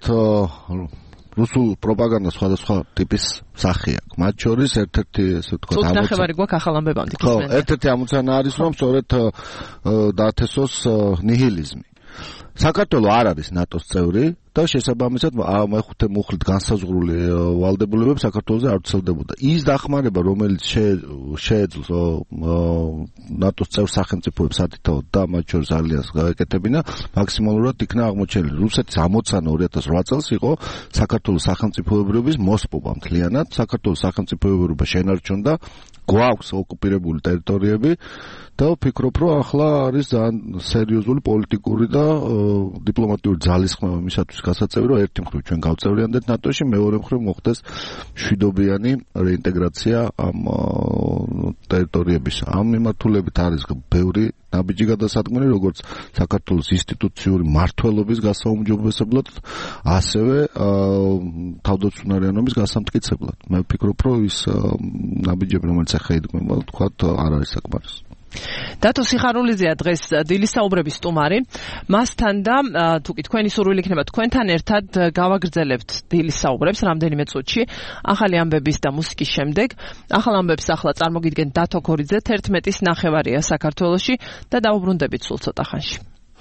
რუსულ პროპაგანდა სხვადასხვა ტიპის სახე აქვს. მათ შორის ერთ-ერთი ესე ვთქვათ ამოცანა. ნახევარი გვაქვს ახალ ამბებამდე. ხო, ერთ-ერთი ამოცანა არის რომ სწორედ დაათესოს ნიჰილიზმი. საქართველო არ არის ნატოს წევრი და შესაბამისად მეხუთე მუხლით განსაზღვრული ვალდებულებები საქართველოზე არ ვრცელდებოდა. ის დახმარება, რომელიც შეეძლოს ნატოს წევრ სახელმწიფოებს ათითაოდ და მათ შორის ალიანსს გაეკეთებინა, მაქსიმალურად იქნა აღმოჩენილი. რუსეთის ამოცანა ორი ათას ოთხ წელს იყო საქართველოს სახელმწიფოებრიობის მოსპობა მთლიანად. საქართველოს სახელმწიფოებრიობა შენარჩუნდა, გვაქვს ოკუპირებული ტერიტორიები და ვფიქრობ, რომ ახლა არის ძალიან სერიოზული პოლიტიკური და დიპლომატიური ძალისხმევა იმისათვის გასაწევი, რომ ერთი მხრივ ჩვენ გავწევრიანდეთ ნატოში, მეორე მხრივ მოხდეს მშვიდობიანი რეინტეგრაცია ამ ტერიტორიების. ამ მიმართულებით არის ბევრი ნაბიჯი გადასადგმელი, როგორც საქართველოს ინსტიტუციური მართლობის გასაუმჯობესებლად, ასევე თავდაცვიანობის გასამტკიცებლად. მე ვფიქრობ, რომ ის ნაბიჯები, რომელიც ახლა იდგმება, თქვა არ არის საკმარისი. დათო სიხარულიძეა დღეს დილის საუბრების სტუმარი. მასთან და თუ კი თქვენი სურვილი იქნება თქვენთან ერთად გავაგრძელებთ დილის საუბრებს რამდენიმე წუთში ახალი ამბების და მუსიკის შემდეგ. ახალ ამბებს ახლა წარმოგიდგენ დათო ქორიძე, თერთმეტის ნახევარია საქართველოში და დაუბრუნდებით სულ ცოტა ხანში.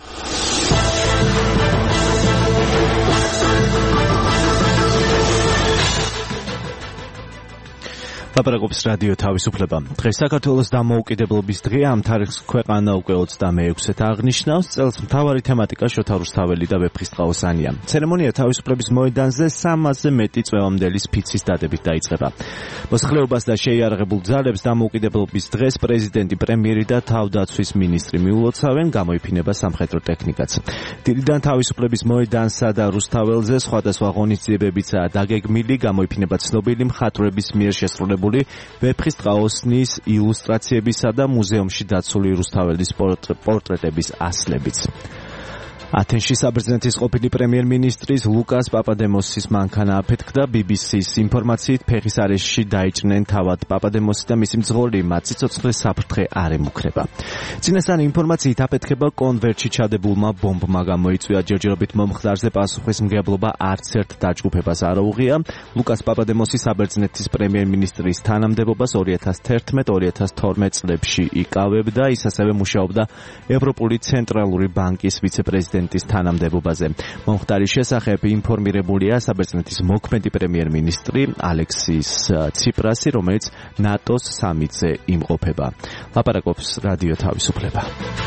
ლაპარაკობს რადიო თავისუფლება. დღეს საქართველოს დამოუკიდებლობის დღე, ამ თარიღს ქვეყანა უკვე ოცდამეექვსედ აღნიშნავს. წელს მთავარი თემატიკა შოთა რუსთაველი და ვეფხისტყაოსანია. ცერემონია თავისუფლების მოედანზე სამასზე მეტი წვევამდელი ფიცის დადებით დაიწყება. მოსახლეობას და შეიარაღებულ ძალებს დამოუკიდებლობის დღეს პრეზიდენტი, პრემიერი და თავდაცვის მინისტრი მიულოცავენ, გამოიფინება სამხედრო ტექნიკაც. დილიდან თავისუფლების მოედანსა და რუსთაველზე სხვადასხვა ღონისძიებებიცაა დაგეგმილი, გამოიფინება ცნობილი მხატვრების მიერ შესრულებული ვეფხისტყაოსნის ილუსტრაციებისა და მუზეუმში დაცული რუსთაველის პორტრეტების ასლებიც. ათენში საბერძნეთის ყოფილი პრემიერ-მინისტრის ლუკას პაპადემოსის მანქანა აფეთქდა. ბი ბი სის ინფორმაციით ფეხის არეშში დაიჭრნენ თავად პაპადემოსი და მისი მძღოლი, მათ სიცოცხლე საფრთხე არ ემუქრება. წინასწარი ინფორმაციით აფეთქება კონვერტში ჩადებულმა ბომბმა გამოიწვია. ჯერჯერობით მომხდარზე პასუხისმგებლობა არც ერთ დაჯგუფებას არ აუღია. ლუკას პაპადემოსი საბერძნეთის პრემიერ-მინისტრის თანამდებობას ორი ათას თერთმეტ ორი ათას თორმეტ წლებში იკავებდა. ის ასევე მუშაობდა ევროპული ცენტრალური ბანკის ვიცე-პრეზიდენტის თანამდებობაზე. მომხდარის შესახებ ინფორმირებულია საბერძნეთის მოქმედი პრემიერ-მინისტრი ალექსის ციპრასი, რომელიც ნატოს სამიტზე იმყოფება. ლაპარაკობს რადიო თავისუფლება.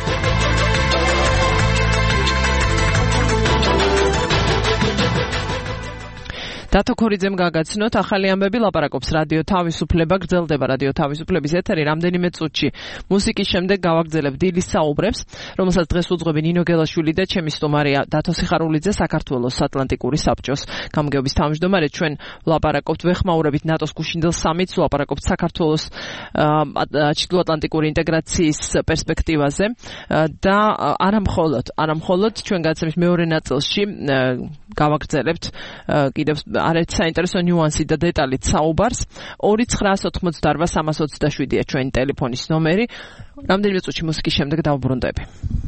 დათო ქორიძემ გაგაცნოთ ახალი ამბები, ლაპარაკობს რადიო თავისუფლება, გრძელდება რადიო თავისუფლების ეთერი რამდენიმე წუთში. მუსიკის შემდეგ გავაგრძელებ დილის საუბრებს, რომელსაც დღეს უძღვები ნინო გელაშვილი და ჩემი სტუმარია დათო სიხარულიძე, საქართველოს ატლანტიკური საბჭოს გამგეობის თავმჯდომარე. ჩვენ ვლაპარაკობთ, ვეხმაურებით ნატოს გუშინდელ სამიტს, ვლაპარაკობთ საქართველოს ჩრდილოატლანტიკური ინტეგრაციის პერსპექტივაზე და არამხოლოდ, არამხოლოდ ჩვენ გადაცემის მეორე ნაწილში გავაგრძელებთ კიდევ არაერთი საინტერესო ნიუანსი და დეტალით საუბარს. ორი ცხრაას ოთხმოცდაარბა სამას ოცდაშვიდია ჩვენი ტელეფონის ნომერი. რამდენიმე წუთში მუსიკის შემდეგ დავუბრუნდები.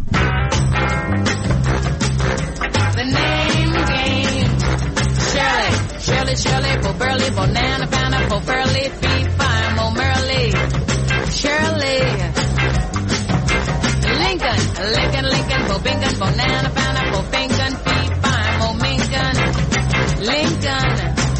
Shirley, Shirley, for Burley, Bonana, Banana, for Furley, Fee, Fine, Mo Merley, Shirley, Lincoln, Lincoln, Lincoln, for Bingham, Bonana, Banana, for Fingon, Fee, Fine, Mo Mingon, Lincoln.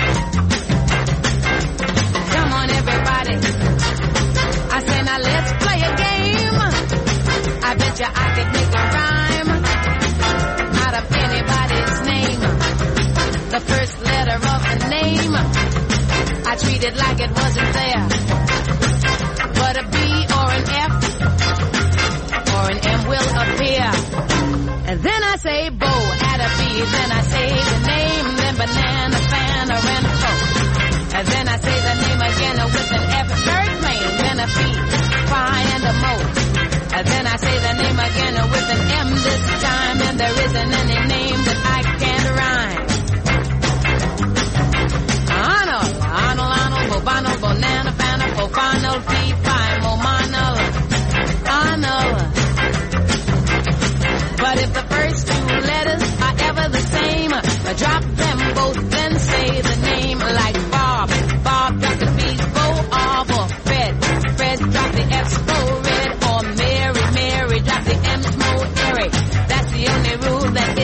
Come on, everybody. I say now let's play a game. I bet you I could make a rhyme out of anybody's name. The first letter of the name I treat it like it wasn't there. But a B or an F or an M will appear. And then I say bow at a B. Then I say the name, then banana, fan, or an O. And then I say the name again with an F, very plain. Then a P, phi, and a mo. And then I say the name again with an M this time. And there isn't any name that I can't rhyme. Arnold, Arnold, Arnold, Bobano, Bonana, Banana, Fofano, Fee, Phi, Momano, Arnold. But if the first two letters are ever the same, drop them both, then say the name like Bob. Bob, drop the B, Bo, Bob, or Fred. Fred, drop the F, Bo, Red, or Mary. Mary, drop the M, Mo, Eric. That's the only rule that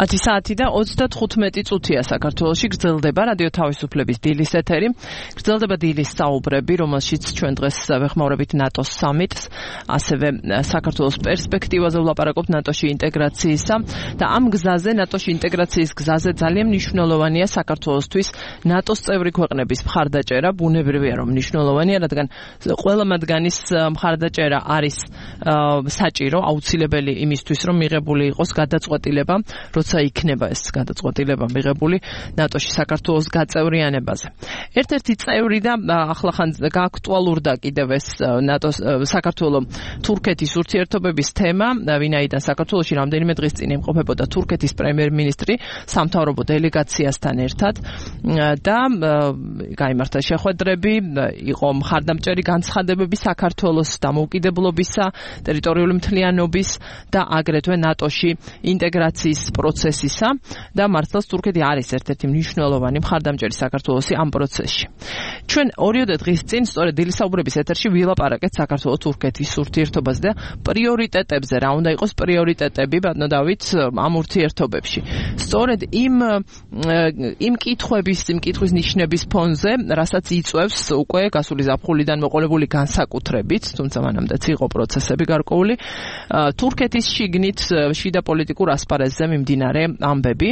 ათი საათი და ოცდათხუთმეტი წუთია საქართველოში გრძელდება რადიო თავისუფლების დილის ეთერი. გრძელდება დილის საუბრები, რომელშიც ჩვენ დღეს ვეხმაურებით ნატოს სამიტს, ასევე საქართველოს პერსპექტივაზე ვლაპარაკობთ ნატოში ინტეგრაციისა და ამ გზაზე, ნატოში ინტეგრაციის გზაზე ძალიან მნიშვნელოვანია საქართველოსთვის ნატოს წევრი ქვეყნების მხარდაჭერა. ბუნებრივია, რომ მნიშვნელოვანია, რადგან ყველა მათგანის მხარდაჭერა არის საჭირო, აუცილებელი იმისთვის, რომ მიღებული იყოს გადაწყვეტილება, როცა იქნება ეს გადაწყვეტილება მიღებული ნატოში საქართველოს გაწევრიანებაზე. ერთ-ერთი წევრი და ახლახან გააქტუალურდა კიდევ ეს ნატოს საქართველოს თურქეთის ურთიერთობების თემა, ვინაიდან საქართველოში რამდენიმე დღის წინ იმყოფებოდა თურქეთის პრემიერ-მინისტრი სამთავრობო დელეგაციასთან ერთად და გაიმართა შეხვედრები, იყო მხარდამჭერი განცხადებები საქართველოს დამოუკიდებლობისა, ტერიტორიული მთლიანობის და აგრეთვე ნატოში ინტეგრაციის პროცესისა და მართლაც თურქეთი არის ერთ-ერთი მნიშვნელოვანი მხარდამჭერი საქართველოსი ამ პროცესში. ჩვენ ორიოდე დღის წინ სწორედ დილის საუბრების ეთერში ვილაპარაკეთ საქართველოს-თურქეთის ურთიერთობაზე და პრიორიტეტებზე, რა უნდა იყოს პრიორიტეტები ბატონო დავით ამ ურთიერთობებში. სწორედ იმ იმ კითხვების, იმ კითხვის ნიშნების ფონზე, რასაც იწვევს უკვე გასული ზაფხულიდან მოყოლებული განსაკუთრებით, თუმცა მანამდეც იყო პროცესები გარკვეული, თურქეთის შიგნით შიდა პოლიტიკურ ასპარეზზე მიმდინარე ამბები.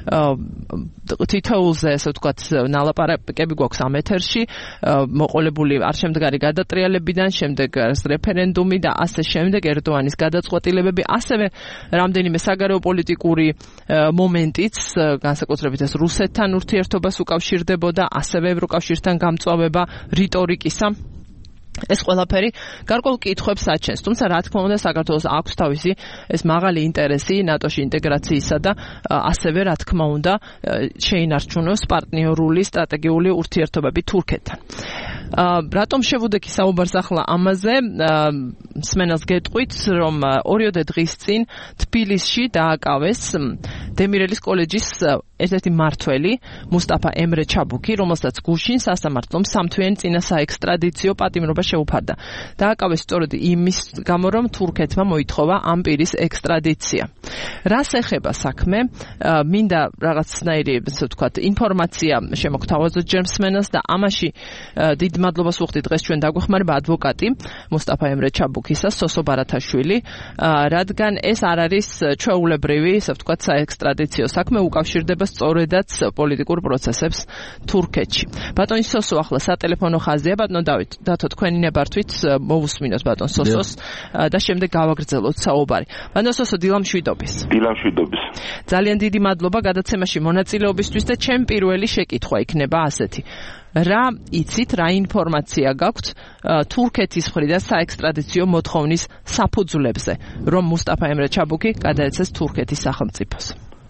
თითოეულზე, ასე ვთქვათ, ნალაპარაკები გვაქვს ამ ეთერში, მოყოლებული არ შემდგარი გადატრიალებიდან, შემდეგ რეფერენდუმი და ასე შემდეგ ერდოანის გადაწყვეტილებები, ასევე რამდენიმე საგარეო პოლიტიკური მომენტიც, განსაკუთრებით ეს რუსეთთან ურთიერთობას უკავშირდებოდა, ასევე ევროკავშირთან გამწვავება რიტორიკისა. ეს ყველაფერი გარკვეულ კითხვებს აჩენს, თუმცა რა თქმა უნდა საქართველოს აქვს თავისი ეს მაღალი ინტერესი ნატოში ინტეგრაციისა და ასევე რა თქმა უნდა შეინარჩუნოს პარტნიორული სტრატეგიული ურთიერთობები თურქეთთან. რატომ შევუდექი საუბარს ახლა ამაზე? მსმენელს გეტყვით, რომ ორიოდე დღის წინ თბილისში დააკავეს დემირელის კოლეჯის ერთ-ერთი მმართველი მუსტაფა ემრე ჩაბუკი, რომელსაც გუშინ სასამართლომ სამთვიანი წინა საექსტრადიციო პატიმრობა შეუფარდა. დააკავეს სწორედ იმის გამო, რომ თურქეთმა მოითხოვა ამ პირის ექსტრადიცია. რას ეხება საქმე? მინდა რაღაცნაირი, ასე ვთქვათ, ინფორმაცია შემოგთავაზოთ ჯერ მსმენელს და ამაში დიდ მადლობას ვუხდით დღეს ჩვენ დაგვეხმარება ადვოკატი მუსტაფა ემრე ჩაბუკისა, სოსო ბარათაშვილი, რადგან ეს არ არის ჩვეულებრივი, ასე ვთქვათ, საექსტრადიციო საქმე, უკავშირდება სწორედაც პოლიტიკურ პროცესებს თურქეთში. ბატონი სოსო ახლა სატელეფონო ხაზია, ბატონო დავით, დათო თქვენი ნებართვით მოვუსმინოთ ბატონ სოსოს და შემდეგ გავაგრძელოთ საუბარი. ბატონო სოსო, დილამშვიდობის. დილამშვიდობის. ძალიან დიდი მადლობა გადაცემაში მონაწილეობისთვის და ჩემ პირველი შეკითხვა იქნება ასეთი. რა იცით, რა ინფორმაცია გაქვთ თურქეთის მხრიდან საექსტრადიციო მოთხოვნის საფუძვლებზე, რომ მუსტაფა ემრე ჩაბუკი გადაეცეს თურქეთის სახელმწიფოს?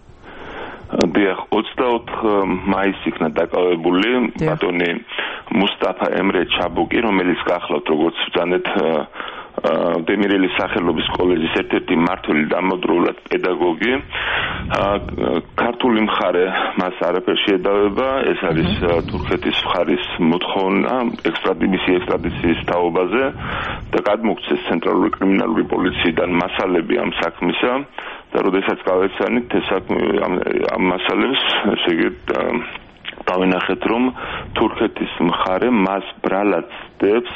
დიახ, ოცდაოთხ მაისს იქნა დაკავებული ბატონი მუსტაფა ემრე ჩაბუკი, რომელიც გახლავთ როგორც ვძანეთ დემირელის სახელობის კოლეჯის ერთ-ერთი მმართველი დამოუკიდებლად პედაგოგი. ქართული მხარე მას არაფერ შეედავება, ეს არის თურქეთის მხარის მოთხოვნა ექსტრადიციის ექსტრადიციის თაობაზე და გადმოგცეს ცენტრალური კრიმინალური პოლიციიდან მასალები ამ საქმისა და როდესაც გავეცანით ეს ამ მასალებს, ესე იგი დავინახეთ, რომ თურქეთის მხარე მას ბრალად ცდებს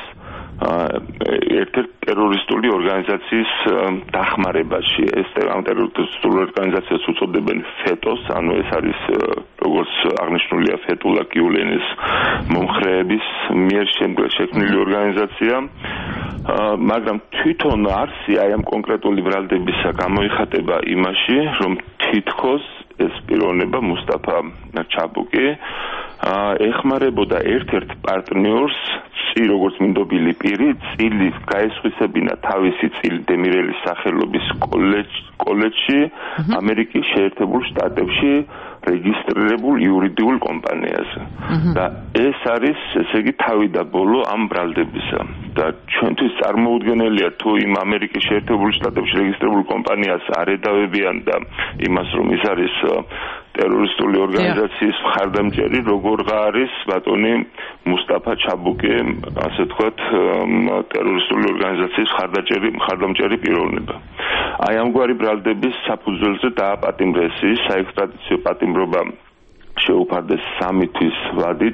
ერთ-ერთ ტერორისტული ორგანიზაციის დახმარებაში. ეს ტერორისტული ორგანიზაციას უწოდებენ ფეტოს, ანუ ეს არის როგორც აღნიშნულია ფეტულა გიულენის მომხრეების მიერ შექმნილი ორგანიზაცია. მაგრამ თვითონ არსი აი ამ კონკრეტული ბრალდებისა გამოიხატება იმაში, რომ თითქოს ეს პიროვნება მუსტაფა ჩაბუკი ეხმარებოდა ერთ-ერთ პარტნიორს, წი როგორც მინდობილი პირი, წილის გაესხვისებინა თავისი წილი დემირელის სახელობის კოლეჯში ამერიკის შეერთებულ შტატებში რეგისტრირებულ იურიდიულ კომპანიაზე. და ეს არის, ესე იგი, თავი და ბოლო ამ ბრალდებისა. და ჩვენთვის წარმოუდგენელია თუ იმ ამერიკის შეერთებულ შტატებში რეგისტრირებულ კომპანიას არ ედავებიან და იმას, რომ ის არის ტერორისტული ორგანიზაციის მხარდამჭერი, როგორღა არის ბატონი მუსტაფა ჩაბუკი, ასე ვთქვათ, ტერორისტული ორგანიზაციის მხარდამჭერი მხარდამჭერი პიროვნება. აი ამგვარი ბრალდების საფუძველზე დააპატიმრეს ის საექსტრადიციო პატიმრობა შეუფარდეს სამი თვის ვადით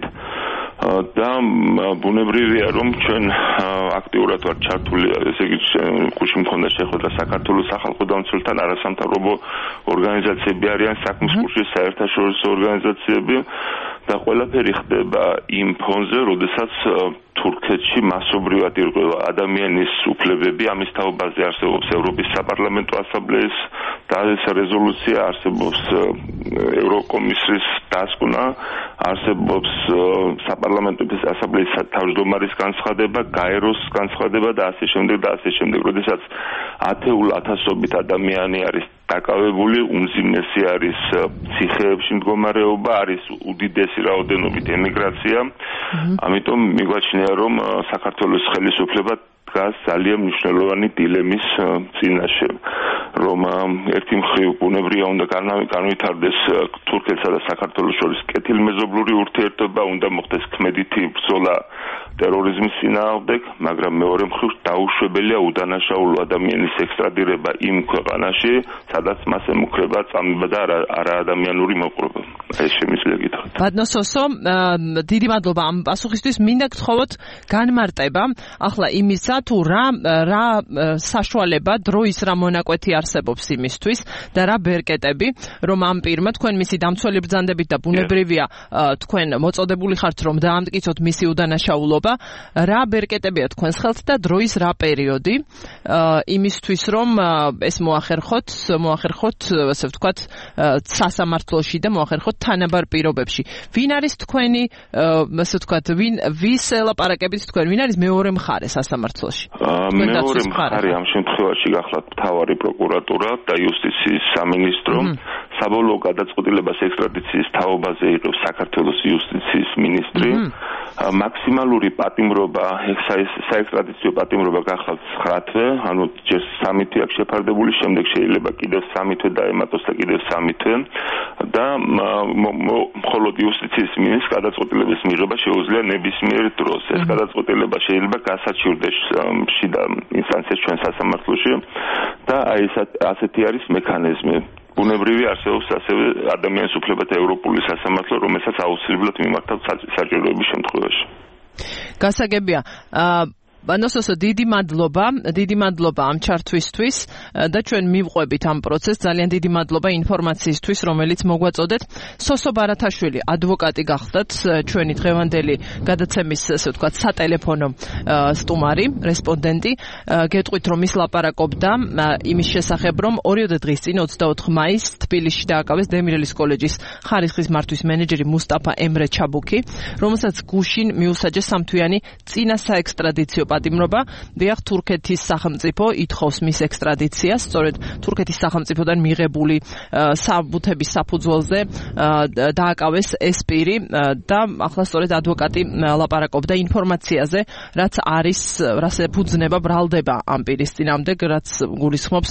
და ბუნებრივია რომ ჩვენ აქტიურად ვართ ჩართული ესე იგი გუშინ მქონდა შეხვედრა საქართველოს სახალხო დამცველთან არასამთავრობო ორგანიზაციები არიან საქმის კურსში საერთაშორისო ორგანიზაციები და ყველაფერი ხდება იმ ფონზე როდესაც თურქეთში მასობრივად ირღვევა ადამიანის უფლებები ამის თაობაზე არსებობს ევროპის საპარლამენტო ასამბლეის და ეს რეზოლუცია არსებობს ევროკომისიის დასკვნა არსებობს საპარლამენტო ასამბლეის თავმჯდომარის განცხადება გაეროს განცხადება და ასე შემდეგ და ასე შემდეგ როდესაც ათეულ ათასობით ადამიანი არის დაკავებული უმძიმესი არის ციხეებში მდგომარეობა არის უდიდესი რაოდენობით ემიგრაცია ამიტომ მიგვაჩნია რომ საქართველოს ხელისუფლება დგას ძალიან მნიშვნელოვანი დილემის წინაშე რომ ერთი მხრივ ბუნებრივია უნდა განვითარდეს თურქეთსა და საქართველოს შორის კეთილმეზობლური ურთიერთობა უნდა მოხდეს ქმედითი ბრძოლა ტერორიზმის წინააღმდეგ მაგრამ მეორე მხრივ დაუშვებელია უდანაშაულო ადამიანის ექსტრადირება იმ ქვეყანაში სადაც მას ემუქრება წამება და არაადამიანური მოპყრობა ეს შემიძლია გითხრათ ბატონო სოსო დიდი მადლობა ამ პასუხისთვის მინდა გთხოვოთ განმარტება ახლა იმისა თუ რა რა საშუალება დროის რა მონაკვეთი არსებობს იმისთვის და რა ბერკეტები რომ ამ პირმა თქვენ მისი დამცველი ბრძანდებით და ბუნებრივია თქვენ მოწოდებული ხართ რომ დაამტკიცოთ მისი უდანაშაულობა რა ბერკეტებია თქვენს ხელთ და დროის რა პერიოდი იმისთვის რომ ეს მოახერხოთ მოახერხოთ ასე ვთქვათ სასამართლოში და მოახერხოთ თანაბარ პირობებში ვინ არის თქვენი ასე ვთქვათ ვინ ვის ელაპარაკებით თქვენ ვინ არის მეორე მხარე სასამართლოში მეორე მხარე ამ შემთხვევაში გახლავთ მთავარი პროკურატურა და იუსტიციის სამინისტრო საბოლოო გადაწყვეტილებას ექსტრადიციის თაობაზე იღებს საქართველოს იუსტიციის მინისტრი მაქსიმალური პატიმრობა საექსტრადიციო პატიმრობა გახლავთ ცხრა თვე ანუ ჯერ სამი თვე აქვს შეფარდებული შემდეგ შეიძლება კიდევ სამი თვე დაემატოს და კიდევ სამი თვე და მხოლოდ იუსტიციის მინისტრს გადაწყვეტილების მიღება შეუძლია ნებისმიერ დროს ეს გადაწყვეტილება შეიძლება გასაჩივრდეს შიდა ინსტანციას ჩვენ სასამართლოში და აი ასეთი არის მექანიზმი ბუნებრივი არსებობს ასევე ადამიანის უფლებათა ევროპული სასამართლო რომელსაც აუცილებლად მიმართავთ საჭიროების შემთხვევაში გასაგებია ბანოსოსო დიდი მადლობა, დიდი მადლობა ამ ჩართვისთვის და ჩვენ მივყვებით ამ პროცესს. ძალიან დიდი მადლობა ინფორმაციისთვის, რომელიც მოგვაწოდეთ. სოსო ბარათაშვილი, ადვოკატი გახდათ, ჩვენი დღევანდელი გადაცემის, ასე ვთქვათ, სატელეფონო სტუმარი, რესპონდენტი. გეტყვით, რომ ის ლაპარაკობდა იმის შესახებ, რომ ორიოდე დღის წინ ოცდაოთხ მაისს თბილისში დააკავეს დემირელის კოლეჯის ხარისხის მართვის მენეჯერი მუსტაფა ემრე ჩაბუქი, რომელსაც გუშინ მიუსაჯეს სამთვიანი წინა საექსტრადიციო პატიმრობა. დიახ, თურქეთის სახელმწიფო ითხოვს მის ექსტრადიციას, სწორედ თურქეთის სახელმწიფოდან მიღებული საბუთების საფუძველზე დააკავეს ეს პირი და ახლა სწორედ ადვოკატი ლაპარაკობდა ინფორმაციაზე, რაც არის, რაც ეფუძნება ბრალდება ამ პირის წინააღმდეგ, რაც გულისხმობს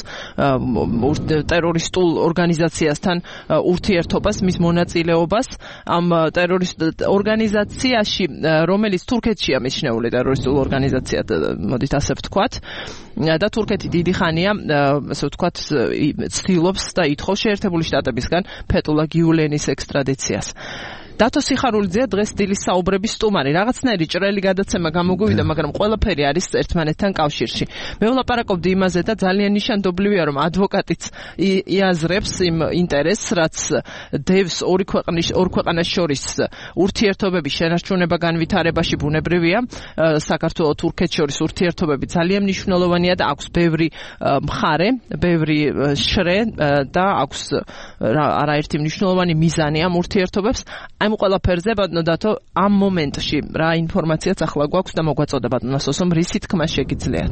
ტერორისტულ ორგანიზაციასთან ურთიერთობას, მის მონაწილეობას ამ ტერორისტ ორგანიზაციაში, რომელიც თურქეთშია მიჩნეული ტერორისტულ ორგანიზაციად, მოდით ასე ვთქვათ, და თურქეთი დიდი ხანია, ასე ვთქვათ, ცდილობს და ითხოვს შეერთებული შტატებისგან ფეთულlah გიულენის ექსტრადიციას. დათო სიხარულიძეა დღეს დილის საუბრების სტუმარი. რაღაცნაირი ჭრელი გადაცემა გამოგვივიდა, მაგრამ ყველაფერი არის ერთმანეთთან კავშირში. მე ვლაპარაკობდი იმაზე და ძალიან ნიშანდობლივია, რომ ადვოკატიც იაზრებს იმ ინტერესს, რაც დევს ორი ქვეყნის ორ ქვეყანას შორის ურთიერთობების შენარჩუნება განვითარებაში ბუნებრივია. საქართველოს თურქეთს შორის ურთიერთობები ძალიან მნიშვნელოვანია და აქვს ბევრი მხარე, ბევრი შრე და აქვს არაერთი მნიშვნელოვანი მიზანი ამ ურთიერთობებს. ამ ყველაფერზე ბატონო დათო ამ მომენტში რა ინფორმაციაც ახლა გვაქვს და მოგვაწოდა ბატონო სოსომ რისი თქმა შეგიძლიათ?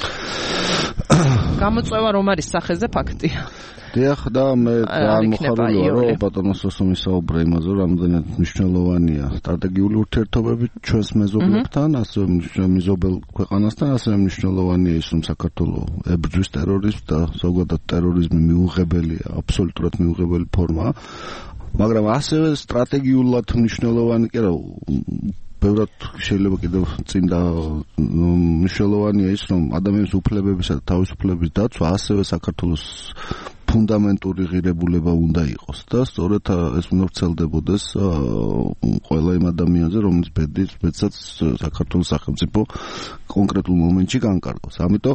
გამოწვევა რომ არის სახეზე ფაქტია. დიახ და მე დამოხარულია რომ ბატონო სოსომ ისაუბრა იმაზე რომ რამდენად მნიშვნელოვანია სტრატეგიული ურთიერთობები ჩვენს მეზობლებთან, ასევე მეზობელ ქვეყანასთან, ასევე მნიშვნელოვანია ის რომ საქართველოს ებრძვის ტერორიზმს და ზოგადად ტერორიზმი მიუღებელია, აბსოლუტურად მიუღებელი ფორმაა. მაგრამ ასევე სტრატეგიულად მნიშვნელოვანი კი რა ბევრად შეიძლება კიდევ წინ და მნიშვნელოვანია ის, რომ ადამიანის უფლებებისა და თავისუფლების დაცვა ასევე საქართველოს ფუნდამენტური ღირებულება უნდა იყოს და სწორედ ეს უნდა ვრცელდებოდეს ყველა იმ ადამიანზე, რომელიც ბედით, ბედსაც საქართველოს სახელმწიფო კონკრეტულ მომენტში განკარგავს. ამიტომ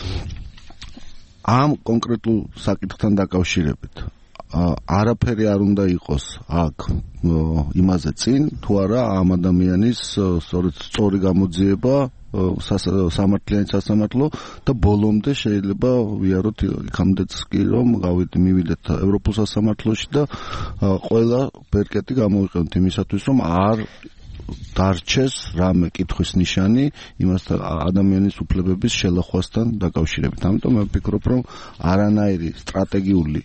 ამ კონკრეტულ საკითხთან დაკავშირებით არაფერი არ უნდა იყოს აქ იმაზე წინ, თუ არა ამ ადამიანის სწორედ სწორი გამოძიება სამართლიანი სასამართლო და ბოლომდე შეიძლება ვიაროთ იქამდეც კი რომ მივიდეთ ევროპულ სასამართლოში და ყველა ბერკეტი გამოვიყენოთ იმისათვის რომ არ დარჩეს რამე კითხვის ნიშანი იმასთან ადამიანის უფლებების შელახვასთან დაკავშირებით. ამიტომ მე ვფიქრობ რომ არანაირი სტრატეგიული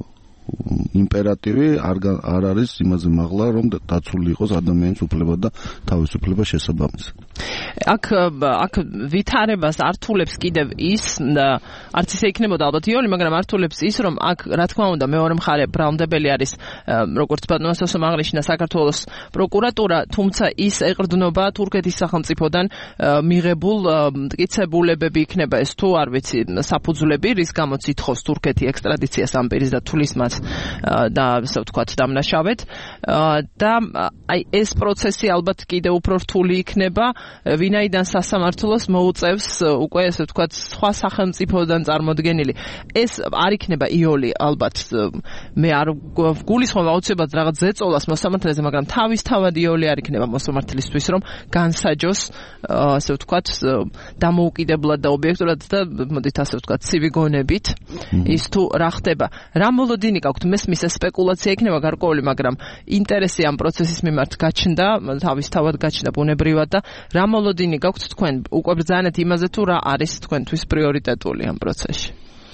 იმპერატივი არ არ არის იმაზე მაღლა რომ დაცული იყოს ადამიანის უფლება და თავისუფლება შესაბამისად. აქ აქ ვითარებას ართულებს კიდევ ის არც ისე იქნებოდა ალბათ იული, მაგრამ ართულებს ის რომ აქ რა თქმა უნდა მეორე მხარე ბრალმდებელი არის როგორც ბატონოსო აღნიშნა საქართველოს პროკურატურა, თუმცა ის ეყრდნობა თურქეთის სახელმწიფოდან მიღებულ მტკიცებულებები იქნება ეს თუ არ ვიცი საფუძვლები, რის გამოც ითხოვს თურქეთი ექსტრადიციას ამ პირის და თulis მას და ასე ვთქვათ დამნაშავედ და აი ეს პროცესი ალბათ კიდევ უფრო რთული იქნება ვინაიდან სასამართლოს მოუწევს უკვე ასე ვთქვათ სხვა სახელმწიფოდან წარმოდგენილი ეს არ იქნება იული ალბათ მე არ გულისხმობ აუცილებლად რაღაც ზეწოლას მოსამართლეზე მაგრამ თავისთავად იული არ იქნება მოსამართლისთვის რომ განსაჯოს ასე ვთქვათ დამოუკიდებლად და ობიექტურად და მოდით ასე ვთქვათ ცივი გონებით ის თუ რა ხდება რა მოლოდინი გაქვთ მესმის სპეკულაცია იქნება გარკვეული მაგრამ ინტერესი ამ პროცესის მიმართ გაჩნდა თავისთავად გაჩნდა ბუნებრივად და რა მოლოდინი გაქვთ თქვენ უკვე ბრძანეთ იმაზე თუ რა არის თქვენთვის პრიორიტეტული ამ პროცესში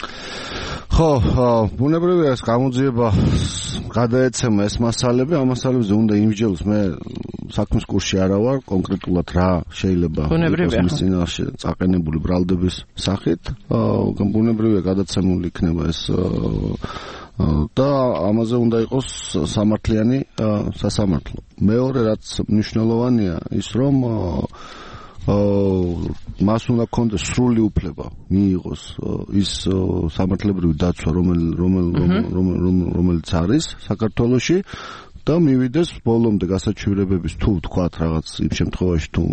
ხო ბუნებრივია ეს გამოძიება გადაეცემა ეს მასალები ამ მასალებზე უნდა იმსჯელოს მე საქმის კურსში არა ვარ კონკრეტულად რა შეიძლება ის წინაშე წაყენებული ბრალდების სახით ბუნებრივია გადაცემული იქნება ეს და ამაზე უნდა იყოს სამართლიანი სასამართლო. მეორე რაც მნიშვნელოვანია ის რომ მას უნდა კონდეს სრული უფლება მიიღოს ის სამართლებრივი დაცვა რომელიც არის საქართველოში და მივიდეს ბოლომდე გასაჩივრებების თუ ვთქვათ რაღაც იმ შემთხვევაში თუ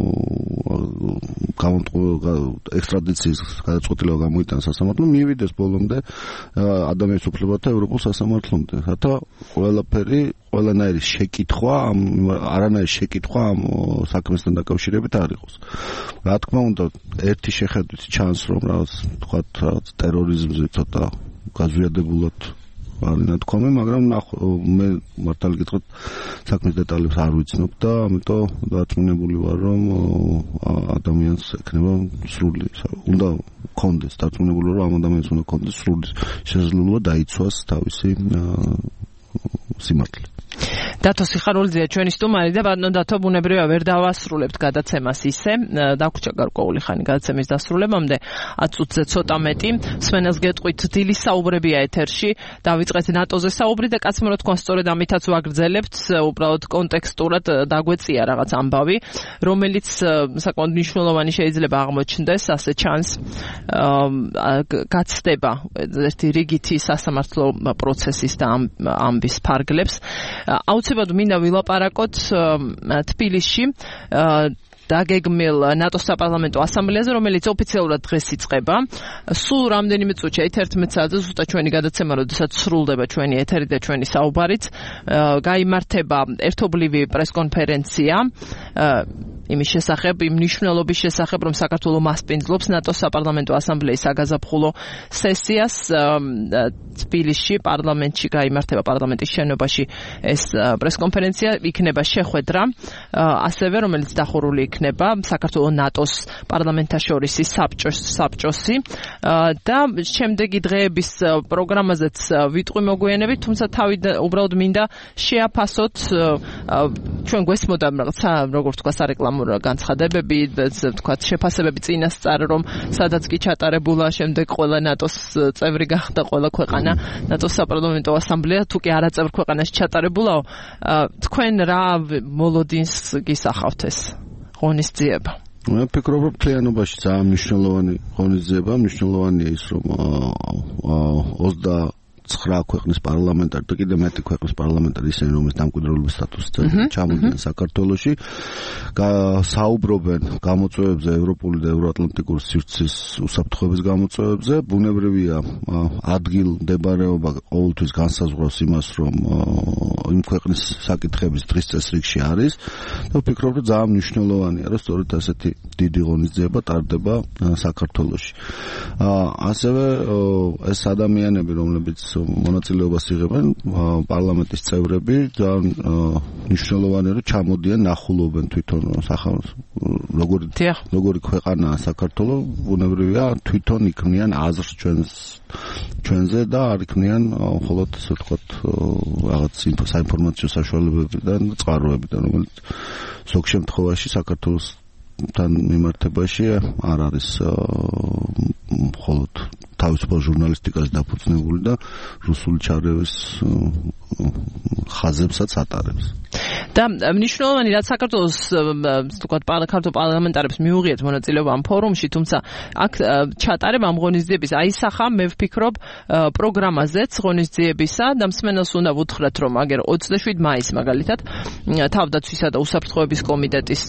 ექსტრადიციის გადაწყვეტილება გამოიტანა სასამართლომ მივიდეს ბოლომდე ადამიანის უფლებათა ევროპულ სასამართლომდე რათა ყველაფერი ყველანაირი შეკითხვა არანაირი შეკითხვა ამ საქმესთან დაკავშირებით არ იყოს რა თქმა უნდა ერთი შეხედვით ჩანს რომ რაღაც ვთქვათ ტერორიზმზე ცოტა გაზვიადებულად არის ნათქვამი, მაგრამ მე მართალი გითხრათ საქმის დეტალებს არ ვიცნობ და ამიტომ დარწმუნებული ვარ რომ ადამიანს ექნება სრული უნდა კონდეს დარწმუნებული ვარ რომ ამ ადამიანს უნდა კონდეს სრული შესაძლებლობა დაიცვას თავისი სიმართლე დათო სიხარულიძეა ჩვენი სტუმარი და ბატონო დათო ბუნებრივია ვერ დავასრულებთ გადაცემას ისე დაგვრჩა გარკვეული ხანი გადაცემის დასრულებამდე ათ წუთზე ცოტა მეტი სვენელს გეტყვით დილის საუბრებია ეთერში დავიწყეთ ნატოზე საუბრი და კაცმა რა თქვა სწორედ ამითაც ვაგრძელებთ უბრალოდ კონტექსტურად დაგვეწია რაღაც ამბავი რომელიც საკმაოდ მნიშვნელოვანი შეიძლება აღმოჩნდეს ასე ჩანს გაცდება ერთი რიგითი სასამართლო პროცესის და ამბის ფარგლებს აუცილებლად მინდა ვილაპარაკოთ თბილისში დაგეგმილ ნატოს საპარლამენტო ასამბლეაზე, რომელიც ოფიციალურად დღეს იწყება. სულ რამდენიმე წუთში ეთერთმეტ საათზე ზუსტად ჩვენი გადაცემა, როდესაც სრულდება ჩვენი ეთერი და ჩვენი საუბარიც, გაიმართება ერთობლივი პრესკონფერენცია იმის შესახებ, იმ მნიშვნელობის შესახებ, რომ საქართველო მასპინძლობს ნატოს საპარლამენტო ასამბლეის საგაზაფხულო სესიას თბილისში, პარლამენტში გაიმართება პარლამენტის შენობაში ეს პრესკონფერენცია, იქნება შეხვედრა, ასევე რომელიც დახურული იქნება იქნება საქართველოს ნატოს პარლამენტაშორისი საბჭოსი და შემდეგი დღეების პროგრამაზეც ვიტყვი მოგვიანებით, თუმცა თავი უბრალოდ მინდა შეაფასოთ ჩვენ გვესმოდა რაღაცა როგორ თქვა სარეკლამო განცხადებები, თქვა შეფასებები წინასწარ რომ სადაც კი ჩატარებულა შემდეგ ყველა ნატოს წევრი გახდა ყველა ქვეყანა ნატოს საპარლამენტო ასამბლეა თუ კი არაწევრ ქვეყანაში ჩატარებულაო თქვენ რა მოლოდინს გისახავთ ეს ღონისძიება? მე ვფიქრობ რომ მთლიანობაში ძალიან მნიშვნელოვანი ღონისძიება, მნიშვნელოვანია ის რომ ოცდაცხრა ქვეყნის პარლამენტარი და კიდევ მეტი ქვეყნის პარლამენტარი ისინი რომლის დამკვიდრებული სტატუსი ჩამოდიან საქართველოში საუბრობენ გამოწვევებზე ევროპული და ევროატლანტიკური სივრცის უსაფრთხოების გამოწვევებზე ბუნებრივია ადგილმდებარეობა ყოველთვის განსაზღვრავს იმას რომ იმ ქვეყნის საკითხების დღის წესრიგში არის და ვფიქრობ რომ ძალიან მნიშვნელოვანია რომ სწორედ ასეთი დიდი ღონისძიება ტარდება საქართველოში ასევე ეს ადამიანები რომლებიც მონაწილეობას იღებენ პარლამენტის წევრები ძალიან მნიშვნელოვანია რომ ჩამოდიან ნახულობენ თვითონ როგორი როგორი ქვეყანაა საქართველო ბუნებრივია თვითონ იქმნიან აზრს ჩვენს ჩვენზე და არ იქმნიან მხოლოდ ასე ვთქვათ რაღაც საინფორმაციო საშუალებებიდან და წყაროებიდან რომელიც ზოგ შემთხვევაში საქართველოსთან მიმართებაში არ არის მხოლოდ თავისუფალ ჟურნალისტიკას დაფუძნებული და რუსული ჩარევის ხაზებსაც ატარებს. და მნიშვნელოვანი რაც საქართველოს თქვათ საქართველოს პარლამენტარებს მიუღიათ მონაწილეობა ამ ფორუმში, თუმცა აქ ჩატარება ამ ღონისძიების აისახა, მე ვფიქრობ პროგრამაზეც ღონისძიებისა და მსმენელს უნდა ვუთხრათ რომ აგერ ოცდაშვიდი მაისს მაგალითად თავდაცვისა და უსაფრთხოების კომიტეტის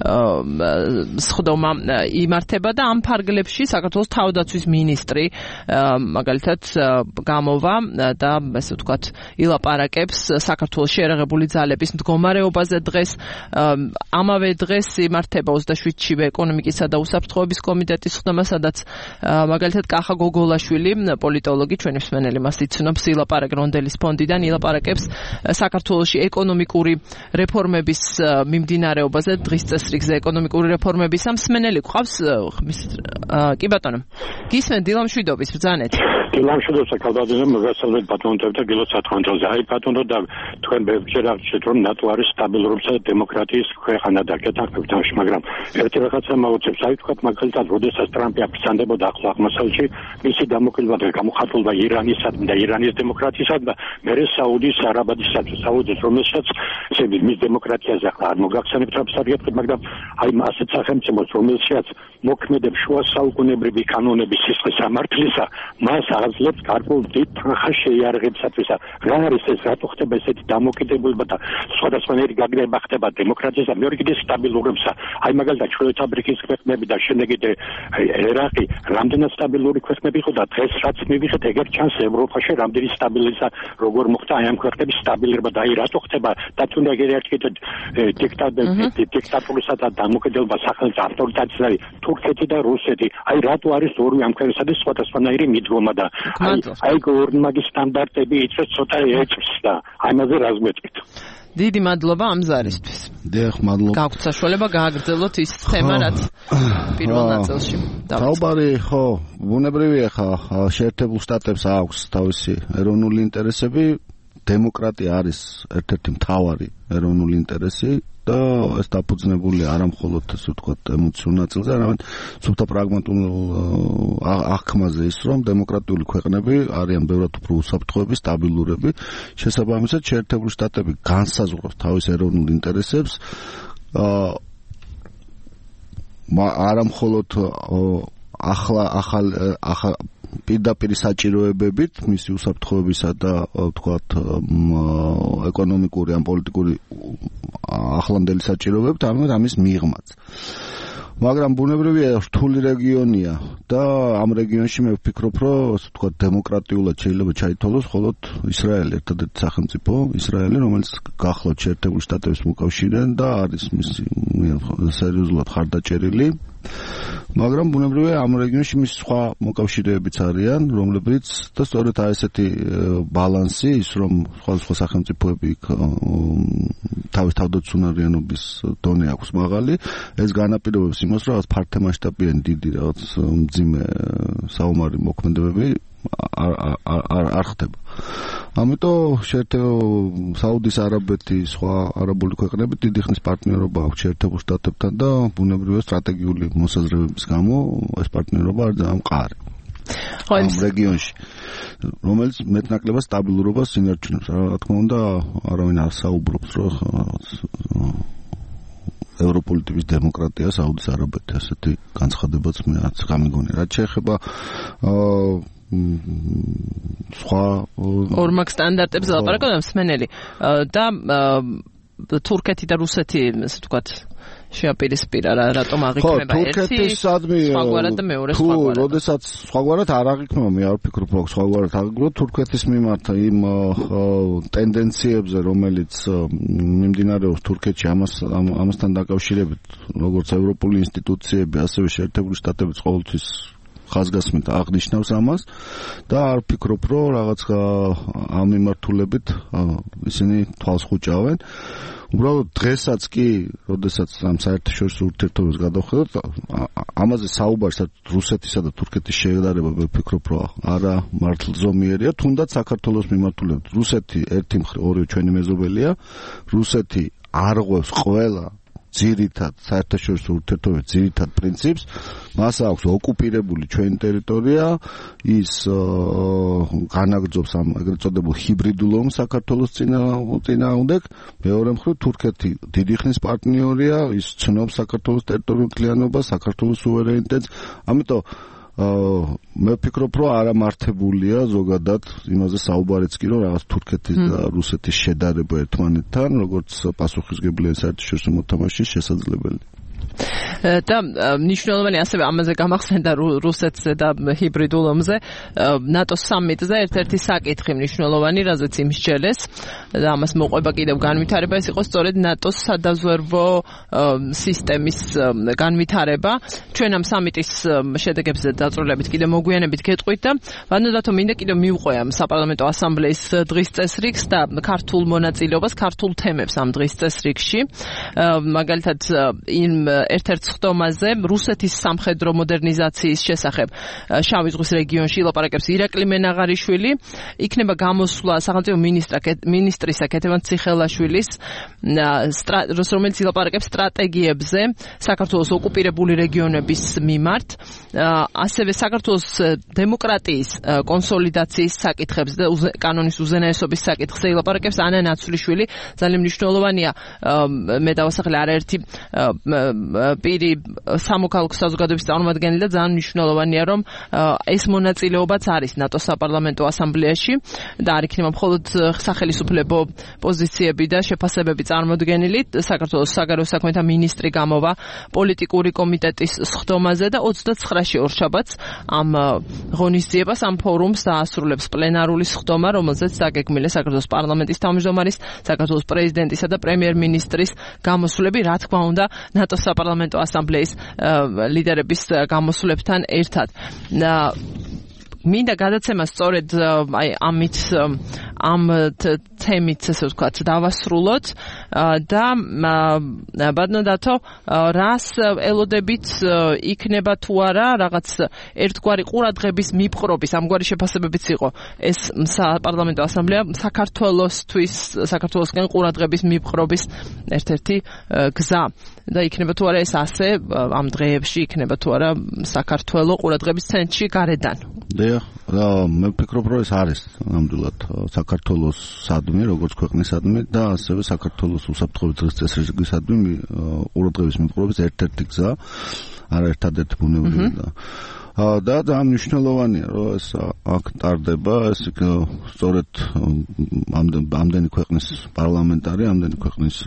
სხდომა იმართება და ამ ფარგლებში საქართველოს თავდაცვის მინისტრი მაგალითად გამოვა და ასე ვთქვათ ილაპარაკებს საქართველოს შეერაღებული ძალების მდგომარეობაზე დღეს ამავე დღეს იმართება ოცდაშვიდშივე ეკონომიკისა და უსაფრთხოების კომიტეტის სხდომა, სადაც მაგალითად კახა გოგოლაშვილი პოლიტოლოგი ჩვენი მსმენელი მას იცნობს ილაპარაკ რონდელის ფონდიდან ილაპარაკებს საქართველოში ეკონომიკური რეფორმების მიმდინარეობაზე დღის წესრიგზე ეკონომიკური რეფორმებისა მსმენელი გვყავს კი ბატონო გისმენ დილამშვიდობის ბრძანეთ დილამშვიდობს კალბადონო მოგესალმებით ბატონო და გილოცავთ კონტროლზე აი ბატონო და თქვენ ბევრჯერ აღნიშნეთ რომ ნატო არის სტაბილურობისა და დემოკრატიის ქვეყანა და გეტყვით ამაში მაგრამ ერთი რაღაცა მოვუწევს აი თქვა მაგალითად როდესაც ტრამპი აფრთხანდებოდა ახლო აღმოსავლეთში მისი დამოუკიდებლობა და გამოხატულება ირანისადმი და ირანის დემოკრატიისადმი მერე საუდის არაბეთისადმი საუდის რომელსაც ისინი მის დემოკრატიაზე ახლა არ მოგახსენებთ აფსარიეთით მაგრამ აი ასეთ სახელმწიფოს რომელსაც მოქმედებს შუა საუკუნეებრივი კანონების სისხლის სამართლისა მას აძლევს გარკვეულ დიდ თანხას შეიარაღებისათვის რა არის ეს რატო ხდება ესეთი დამოუკიდებლობა და სხვადასხვანაირი გაგრძელება ხდება დემოკრატიისა მეორე კიდე სტაბილურობისა აი მაგალითად ჩრდილოეთ აფრიკის ქვეყნები და შემდეგ ერაყი რამდენად სტაბილური ქვეყნები იყო და დღეს რაც მივიღეთ ეგერ ჩანს ევროპაში რამდენი სტაბილიზა როგორ მოხდა აი ამ ქვეყნების სტაბილურობა და აი რატო ხდება და თუნდაც ეგერ ერთი დიქტატურისა და დამოუკიდებლობა სახელმწიფო ავტორიტარიზმი თურქეთი და რუსეთი აი რატო არის ორივე ამ ქვეყნისა და სხვადასხვანაირი მიდგომა და აი გორნმაგი სტანდარტები იწვევს ცოტა ეჭვს და აი მასზე რა გვეტყვით დიდი მადლობა ამ ზარისთვის. დიახ, მადლობა. გაგვთ საშუალება გააგრძელოთ ის თემა, რაც პირველ ნაწილში დავიწყეთ. საუბარი, ხო, ბუნებრივია ხა, შეერთებულ შტატებს აქვს თავისი ეროვნული ინტერესები, დემოკრატია არის ერთ-ერთი მთავარი ეროვნული ინტერესი და ეს დაფუძნებულია არა მხოლოდ ასე ვთქვათ ემოციურ ნაწილზე, არამედ სუფთა პრაგმატულ აღქმაზე ის, რომ დემოკრატიული ქვეყნები არიან ბევრად უფრო უსაფრთხოები, სტაბილურები, შესაბამისად შეერთებული შტატები განსაზღვრავს თავის ეროვნულ ინტერესებს არა მხოლოდ ახლა ახალ ახალ პირდაპირ საჭიროებებით მისი უსაფრთხოებისა და ვთქვათ ეკონომიკური ან პოლიტიკური ახლანდელი საჭიროებებით, ამით ამის მიღმაც. მაგრამ ბუნებრივია რთული რეგიონია და ამ რეგიონში მე ვფიქრობ, რომ ასე ვთქვათ დემოკრატიულად შეიძლება ჩაითვალოს მხოლოდ ისრაელი, ერთადერთი სახელმწიფო ისრაელი, რომელიც გახლავთ შეერთებული შტატების მოკავშირეა და არის მისი სერიოზულად ხარდაჭერილი მაგრამ ბუნებრივია ამ რეგიონში მის სხვა მოკავშირეებიც არიან, რომლებიც და სწორედ აი ესეთი ბალანსი ის რომ სხვადასხვა სახელმწიფოები თავის თავდაცუნარიანობის დონე აქვს მაღალი, ეს განაპირობებს იმას, რომ რაღაც ფართომასშტაბიანი დიდი რაღაც მძიმე საომარი მოქმედებები არ არ არ ხდება. ამიტომ შეერთებული საუდის არაბეთი სხვა არაბული ქვეყნები დიდი ხნის პარტნიორობა აქვს შეერთებულ შტატებთან და ბუნებრივია სტრატეგიული მოსაზრებების გამო ეს პარტნიორობა არ ძალიან მყარი. ამ რეგიონში რომელიც მეტნაკლებად სტაბილურობას ინარჩუნებს. რა თქმა უნდა, არავინ არ საუბრობს, რომ ევროპული ტიპის დემოკრატია საუდის არაბეთი ასეთი განცხადებაც მე არც გამიგონია. რაც შეეხება სხვა ორმაგ სტანდარტებს ლაპარაკობ მსმენელი და თურქეთი და რუსეთი ესე ვთქვათ შეაპირისპირა რა რატომ აღიქმება ერთი სხვაგვარად და მეორე სხვაგვარად. თუ როდესაც სხვაგვარად არ აღიქმება, მე არ ვფიქრობ, რომ სხვაგვარად აღიქმება თურქეთის მიმართ იმ ტენდენციებზე, რომელიც მიმდინარეობს თურქეთში ამას ამასთან დაკავშირებით, როგორც ევროპული ინსტიტუციები, ასევე შეერთებული შტატებიც ყოველთვის ხაზგასმით აღნიშნავს ამას და არ ვფიქრობ, რომ რაღაც ამ მიმართულებით ისინი თვალს ხუჭავენ. უბრალოდ დღესაც კი, როდესაც ამ საერთაშორისო ურთიერთობებს გადავხედოთ, ამაზე საუბარს რუსეთისა და თურქეთის შედარება მე ვფიქრობ, რომ არა მართლზომიერია, თუნდაც საქართველოს მიმართულებით. რუსეთი ერთი მხრივ ორივე ჩვენი მეზობელია, რუსეთი არღვევს ყველა ძირითად საერთაშორისო ურთიერთობების ძირითად პრინციპს, მას აქვს ოკუპირებული ჩვენი ტერიტორია, ის განაგრძობს ამ ეგრეთ წოდებულ ჰიბრიდულ ომს საქართველოს წინააღმდეგ. მეორე მხრივ თურქეთი დიდი ხნის პარტნიორია, ის ცნობს საქართველოს ტერიტორიულ მთლიანობას, საქართველოს სუვერენიტეტს. ამიტომ მე ვფიქრობ, რომ არამართებულია ზოგადად იმაზე საუბარიც კი, რომ რაღაც თურქეთის და რუსეთის შედარება ერთმანეთთან, როგორც პასუხისმგებლიანი საერთაშორისო მოთამაშის შესაძლებელი. და მნიშვნელოვანი ასევე ამაზე გამახსენდა რუსეთზე და ჰიბრიდულ ომზე ნატოს სამიტზე ერთ-ერთი საკითხი მნიშვნელოვანი, რაზეც იმსჯელეს და ამას მოყვება კიდევ განვითარება, ეს იყო სწორედ ნატოს სადაზვერვო სისტემის განვითარება. ჩვენ ამ სამიტის შედეგებზე დაწვრილებით კიდევ მოგვიანებით გეტყვით და ვანოდათო მინდა კიდევ მივყვე ამ საპარლამენტო ასამბლეის დღის წესრიგს და ქართულ მონაწილეობას, ქართულ თემებს ამ დღის წესრიგში. მაგალითად იმ ერთ-ერთ ხდომაზე რუსეთის სამხედრო მოდერნიზაციის შესახებ შავი ზღვის რეგიონში ლაპარაკებს ირაკლი მენაღარიშვილი, იქნება გამოსვლა სახელმწიფო მინისტრისა კეთევან ციხელაშვილის, რომელიც ლაპარაკებს სტრატეგიებზე საქართველოს ოკუპირებული რეგიონების მიმართ, ასევე საქართველოს დემოკრატიის კონსოლიდაციის საკითხებზე და კანონის უზენაესობის საკითხზე ლაპარაკებს ანა ნაცვლიშვილი. ძალიან მნიშვნელოვანია, მე დავასახელე არაერთი პირი სამოქალაქო საზოგადოების წარმომადგენელი და ძალიან მნიშვნელოვანია, რომ ეს მონაწილეობაც არის ნატოს საპარლამენტო ასამბლეაში და არ იქნება მხოლოდ სახელისუფლებო პოზიციები და შეფასებები წარმოდგენილი. საქართველოს საგარეო საქმეთა მინისტრი გამოვა პოლიტიკური კომიტეტის სხდომაზე და ოცდაცხრაში ორშაბათს ამ ღონისძიებას, ამ ფორუმს დაასრულებს პლენარული სხდომა, რომელზეც დაგეგმილია საქართველოს პარლამენტის თავმჯდომარის, საქართველოს პრეზიდენტისა და პრემიერ-მინისტრის გამოსვლები, რა თქმა უნდა, ნატოს საპარლამენტო ასამბლეის ლიდერების გამოსვლებთან ერთად. მინდა გადაცემა სწორედ აი ამით ამ თემით ესე ვთქვათ დავასრულოთ და ბატონო რას ელოდებით იქნება თუ არა რაღაც ერთგვარი ყურადღების მიპყრობის ამგვარი შეფასებებიც იყო ეს საპარლამენტო ასამბლეა საქართველოსთვის საქართველოსკენ ყურადღების მიპყრობის ერთ-ერთი გზა და იქნება თუ არა ეს ასე ამ დღეებში იქნება თუ არა საქართველოს ყურადღების ცენტრში გარედან. დიახ, მე ვფიქრობ, რომ ეს არის ნამდვილად საქართველოს სადმი, როგორც ქვეყნის სადმი და ასევე საქართველოს უსაფრთხოების დღის წესრიგისადმი ყურადღების მიპყრობის ერთ-ერთი გზა, არა ერთადერთი ბუნებრივი და და ძალიან მნიშვნელოვანია, რომ ეს აქ ტარდება, ეს სწორედ ამდენი ქვეყნის პარლამენტარი, ამდენი ქვეყნის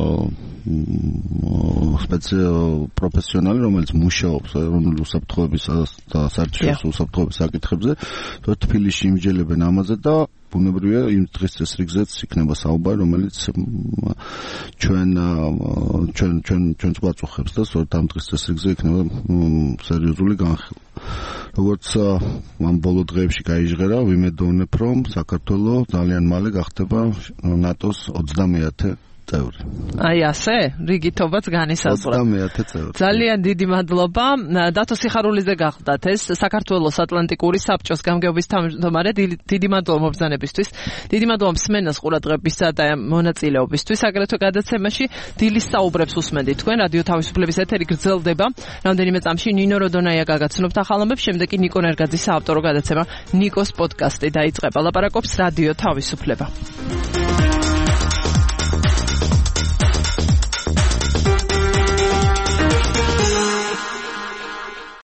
სპეციალ პროფესიონალი, რომელიც მუშაობს ეროვნული უსაფრთხოების და საერთაშორისო უსაფრთხოების საკითხებზე, თბილისში იმსჯელებენ ამაზე და ბუნებრივია იმ დღის წესრიგზეც იქნება საუბარი, რომელიც ჩვენ ჩვენ ჩვენ ჩვენს გვაწუხებს და სწორედ ამ დღის წესრიგზე იქნება სერიოზული განხილვა. როგორც ამ ბოლო დღეებში გაიჟღერა, ვიმედოვნებ, რომ საქართველოს ძალიან მალე გახდება ნატოს ოცდამეათე წევრი. აი ასე, რიგითობაც განისაზღვრა. ოცდამეათე წევრი. ძალიან დიდი მადლობა. დათო სიხარულიძე გახდათ ეს საქართველოს ატლანტიკური საბჭოს გამგეობის თავმჯდომარე. დიდი მადლობა მობრძანებისთვის. დიდი მადლობა მსმენელს ყურადღებისა და მონაწილეობისთვის. აგრეთვე გადაცემაში დილის საუბრებს უსმენთ თქვენ. რადიო თავისუფლების ეთერი გრძელდება. რამდენიმე წამში ნინო როდონაია გაგაცნობთ ახალ ამბებს, შემდეგ კი ნიკო ნერგაძის საავტორო გადაცემა ნიკოს პოდკასტი დაიწყება. ლაპარაკობს რადიო თავისუფლება.